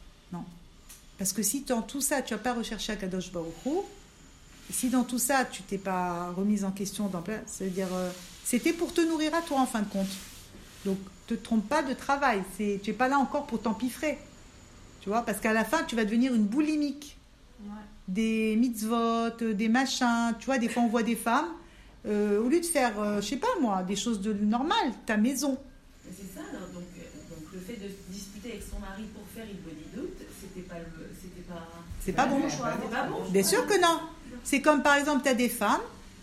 Parce que si dans tout ça, tu n'as pas recherché Akadosh Baruch Hu, et si dans tout ça, tu t'es pas remise en question, c'est-à-dire, c'était pour te nourrir à toi, en fin de compte. Donc, ne te trompe pas de travail, tu n'es pas là encore pour t'empiffrer. Tu vois, parce qu'à la fin, tu vas devenir une boulimique. Ouais. Des mitzvot, des machins. Tu vois, des fois, on voit des femmes, au lieu de faire, je sais pas moi, des choses normales, ta maison. C'est ça, donc le fait de se disputer avec son mari pour faire une body doute, c'est pas bon. C'est pas bon. Bien sûr que non. C'est comme, par exemple, tu as des femmes,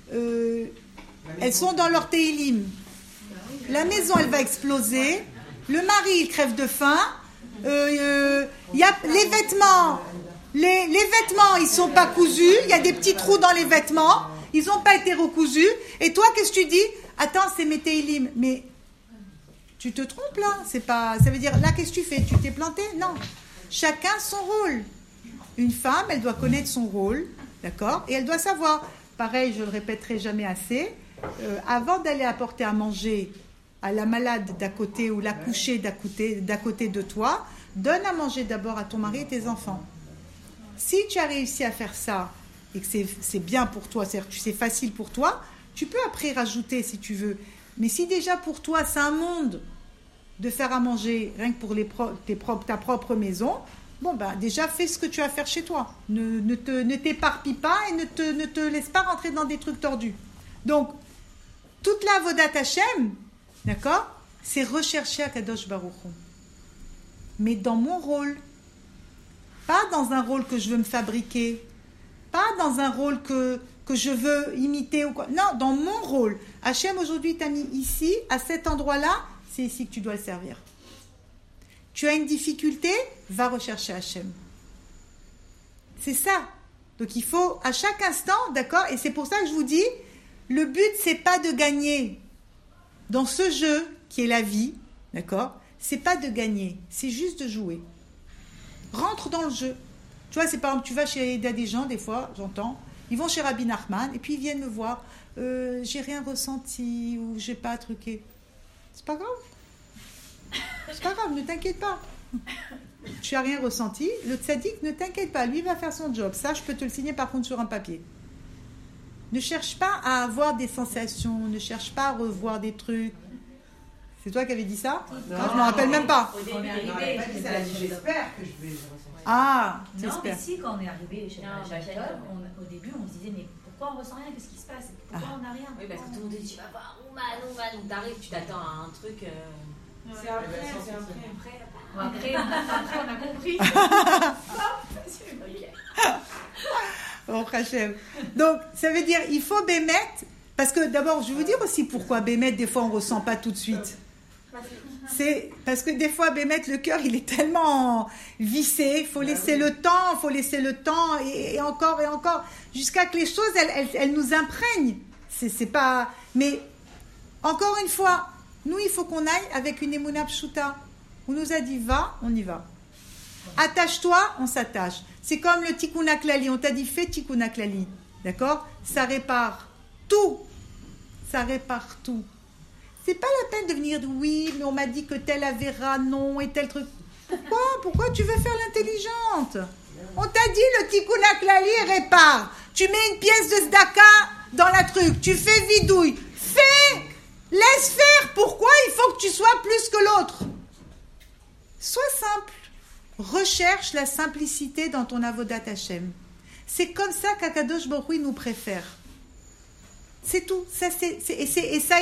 elles sont dans leur télim. La maison, elle va exploser. Le mari, il crève de faim. Y a les vêtements, ils sont pas cousus, il y a des petits trous dans les vêtements, ils n'ont pas été recousus. Et toi, qu'est-ce que tu dis? Attends, c'est mes télim. Mais tu te trompes là. C'est pas. Ça veut dire là, qu'est-ce que tu fais? Tu t'es planté? Non. Chacun son rôle. Une femme, elle doit connaître son rôle, d'accord? Et elle doit savoir. Pareil, je le répéterai jamais assez. Avant d'aller apporter à manger à la malade d'à côté ou la coucher d'à côté de toi, donne à manger d'abord à ton mari et tes enfants. Si tu as réussi à faire ça et que c'est bien pour toi, c'est-à-dire que c'est facile pour toi, tu peux après rajouter si tu veux. Mais si déjà pour toi c'est un monde de faire à manger rien que pour ta propre maison, bon ben déjà fais ce que tu as à faire chez toi. Ne t'éparpille pas et ne te laisse pas rentrer dans des trucs tordus. Donc toute la avodat Hashem, d'accord, c'est rechercher Akadosh Baruch Hu. Mais dans mon rôle, pas dans un rôle que je veux me fabriquer, pas dans un rôle que je veux imiter ou quoi. Non, dans mon rôle. Hachem aujourd'hui t'a mis ici, à cet endroit-là, c'est ici que tu dois le servir. Tu as une difficulté, va rechercher Hachem. C'est ça. Donc il faut à chaque instant, d'accord, et c'est pour ça que je vous dis, le but c'est pas de gagner. Dans ce jeu qui est la vie, d'accord, c'est pas de gagner, c'est juste de jouer. Rentre dans le jeu. Tu vois, c'est par exemple, tu vas chez des gens, des fois, j'entends, ils vont chez Rabbi Nachman et puis ils viennent me voir. J'ai rien ressenti ou j'ai pas truqué. C'est pas grave. C'est pas grave, ne t'inquiète pas. Tu n'as rien ressenti. Le tzaddik, ne t'inquiète pas, lui va faire son job. Ça, je peux te le signer par contre sur un papier. Ne cherche pas à avoir des sensations, ne cherche pas à revoir des trucs. C'est toi qui avais dit ça? Non, je ne me rappelle même pas. On est arrivé. J'espère que je vais ressentir. Ah, Non, j'espère. mais si, quand on est arrivé chez Jacob, au début, on se disait, mais pourquoi on ressent rien? Qu'est-ce qui se passe? Pourquoi on n'a rien? Oui, parce que tout le monde te dit, tu vas voir, on va, donc t'arrives, tu t'attends à un truc. C'est après. Après, on a compris. Bon, Hachem. Donc, ça veut dire, il faut bémettre, parce que d'abord, je vais vous dire aussi pourquoi bémettre, des fois, on ne ressent pas tout de suite. C'est parce que des fois, bémettre, le cœur, il est tellement vissé, il faut laisser le temps, et encore, jusqu'à que les choses, elles nous imprègnent. C'est pas... Mais, encore une fois, nous, il faut qu'on aille avec une émouna pshuta. On nous a dit, va, on y va. Attache-toi, on s'attache. C'est comme le tikkun haklali. On t'a dit, fais tikkun haklali. D'accord? Ça répare tout. Ça répare tout. C'est pas la peine de venir dire, oui, mais on m'a dit que tel avéra, non, et tel truc. Pourquoi tu veux faire l'intelligente? On t'a dit, le tikkun haklali répare. Tu mets une pièce de tzedaka dans la truc. Tu fais vidouille. Fais! Laisse faire. Pourquoi il faut que tu sois plus que l'autre? Sois simple. Recherche la simplicité dans ton avodat Hashem. C'est comme ça qu'Akadosh Baruch Hu nous préfère. C'est tout. Ça, ça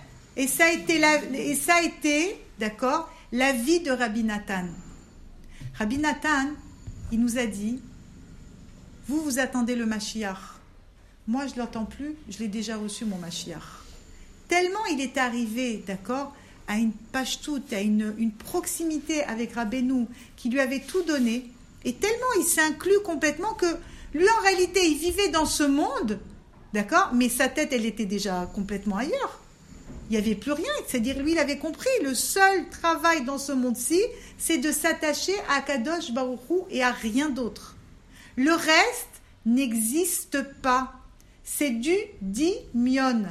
a été, d'accord, la vie de Rabbi Nathan. Rabbi Nathan, il nous a dit, vous attendez le Mashiach. Moi, je ne l'entends plus, je l'ai déjà reçu, mon Mashiach. Tellement il est arrivé, d'accord, à une pashtout, à une proximité avec Rabbeinu, qui lui avait tout donné, et tellement il s'est inclus complètement que lui, en réalité, il vivait dans ce monde, d'accord, mais sa tête, elle était déjà complètement ailleurs. Il n'y avait plus rien, c'est-à-dire lui, il avait compris, le seul travail dans ce monde-ci, c'est de s'attacher à Kadosh Baruch Hu et à rien d'autre. Le reste n'existe pas. C'est du dimion.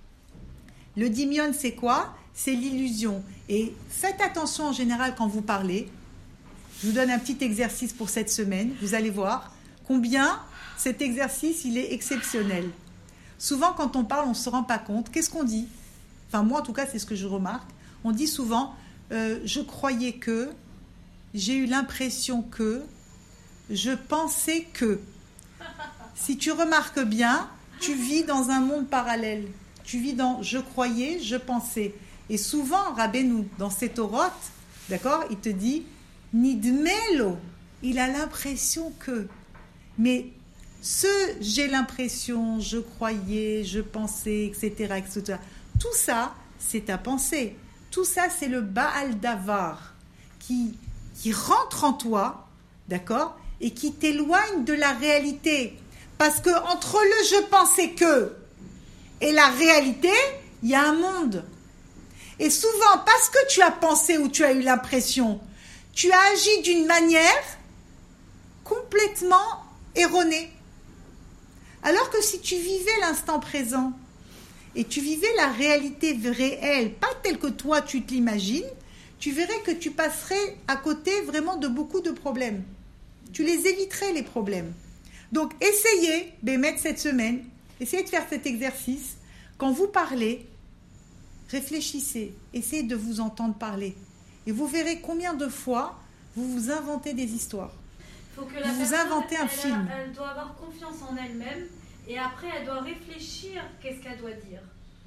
Le dimion, c'est quoi? C'est l'illusion. Et faites attention en général quand vous parlez. Je vous donne un petit exercice pour cette semaine. Vous allez voir combien cet exercice, il est exceptionnel. Souvent, quand on parle, on ne se rend pas compte. Qu'est-ce qu'on dit? Enfin, moi, en tout cas, c'est ce que je remarque. On dit souvent, je croyais que, j'ai eu l'impression que, je pensais que. Si tu remarques bien, tu vis dans un monde parallèle. Tu vis dans je croyais, je pensais. Et souvent, Rabbeinu, dans ses Toroth, d'accord, il te dit Nidmelo, il a l'impression que. Mais j'ai l'impression, je croyais, je pensais, etc., etc. Tout ça, c'est ta pensée. Tout ça, c'est le Baal Davar qui rentre en toi, d'accord, et qui t'éloigne de la réalité. Parce que entre le je pensais que et la réalité, il y a un monde. Et souvent, parce que tu as pensé ou tu as eu l'impression, tu as agi d'une manière complètement erronée. Alors que si tu vivais l'instant présent et tu vivais la réalité réelle, pas telle que toi tu te l'imagines, tu verrais que tu passerais à côté vraiment de beaucoup de problèmes. Tu les éviterais, les problèmes. Donc, essayez, Bémet, cette semaine, essayez de faire cet exercice. Quand vous parlez, réfléchissez, essayez de vous entendre parler. Et vous verrez combien de fois vous vous inventez des histoires. Faut que la vous personne, inventez un film. Elle doit avoir confiance en elle-même et après, elle doit réfléchir qu'est-ce qu'elle doit dire.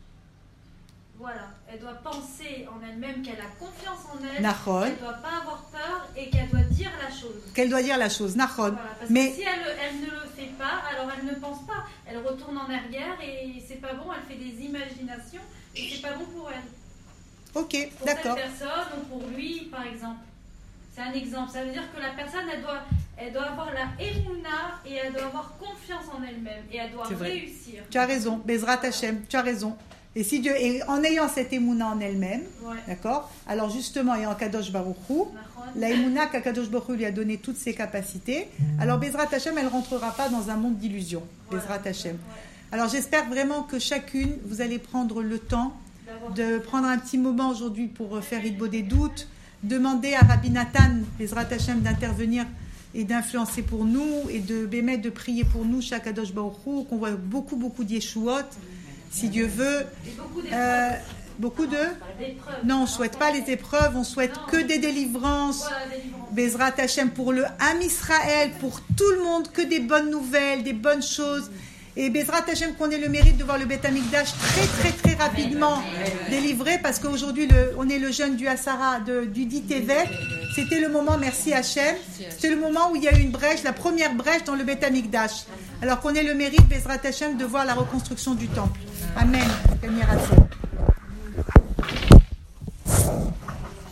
Voilà, elle doit penser en elle-même qu'elle a confiance en elle, Nahon. qu'elle ne doit pas avoir peur et qu'elle doit dire la chose. Qu'elle doit dire la chose, Nahon. Voilà, parce mais que si elle ne le fait pas, alors elle ne pense pas. Elle retourne en arrière et c'est pas bon, elle fait des imaginations et c'est pas bon pour elle. Ok, pour d'accord. Cette personne ou pour lui, par exemple. C'est un exemple. Ça veut dire que la personne, elle doit avoir la émouna et elle doit avoir confiance en elle-même et elle doit réussir. Tu as raison, Bezrat Hashem, tu as raison. Et si Dieu, et en ayant cette émouna en elle-même, d'accord, alors justement, et en Kadosh Baruch Hu, la émouna qu'Akadosh Baruch Hu lui a donné toutes ses capacités, alors Bezrat Hashem, elle ne rentrera pas dans un monde d'illusions. Bezrat Hashem. Alors j'espère vraiment que chacune, vous allez prendre le temps de prendre un petit moment aujourd'hui pour faire Hitbo des doutes, demander à Rabbi Nathan, Bezrat Hashem, d'intervenir et d'influencer pour nous, et de Bémet de prier pour nous, chaque Kadosh Baruch Hu, qu'on voit beaucoup d'Yeshuot, si Dieu veut. Beaucoup de non, on ne souhaite pas les épreuves, on souhaite que des délivrances. Bezrat Hashem pour le Ham Israël, pour tout le monde, que des bonnes nouvelles, des bonnes choses. Et Bezrat Hashem qu'on ait le mérite de voir le Beth Amikdash très rapidement délivré, parce qu'aujourd'hui on est le jeûne du Asara, du dit Tevet. C'était le moment, merci Hashem, c'est le moment où il y a eu une brèche, la première brèche dans le Beth Amikdash. Alors qu'on ait le mérite, Bezrat Hashem, de voir la reconstruction du temple. Amen.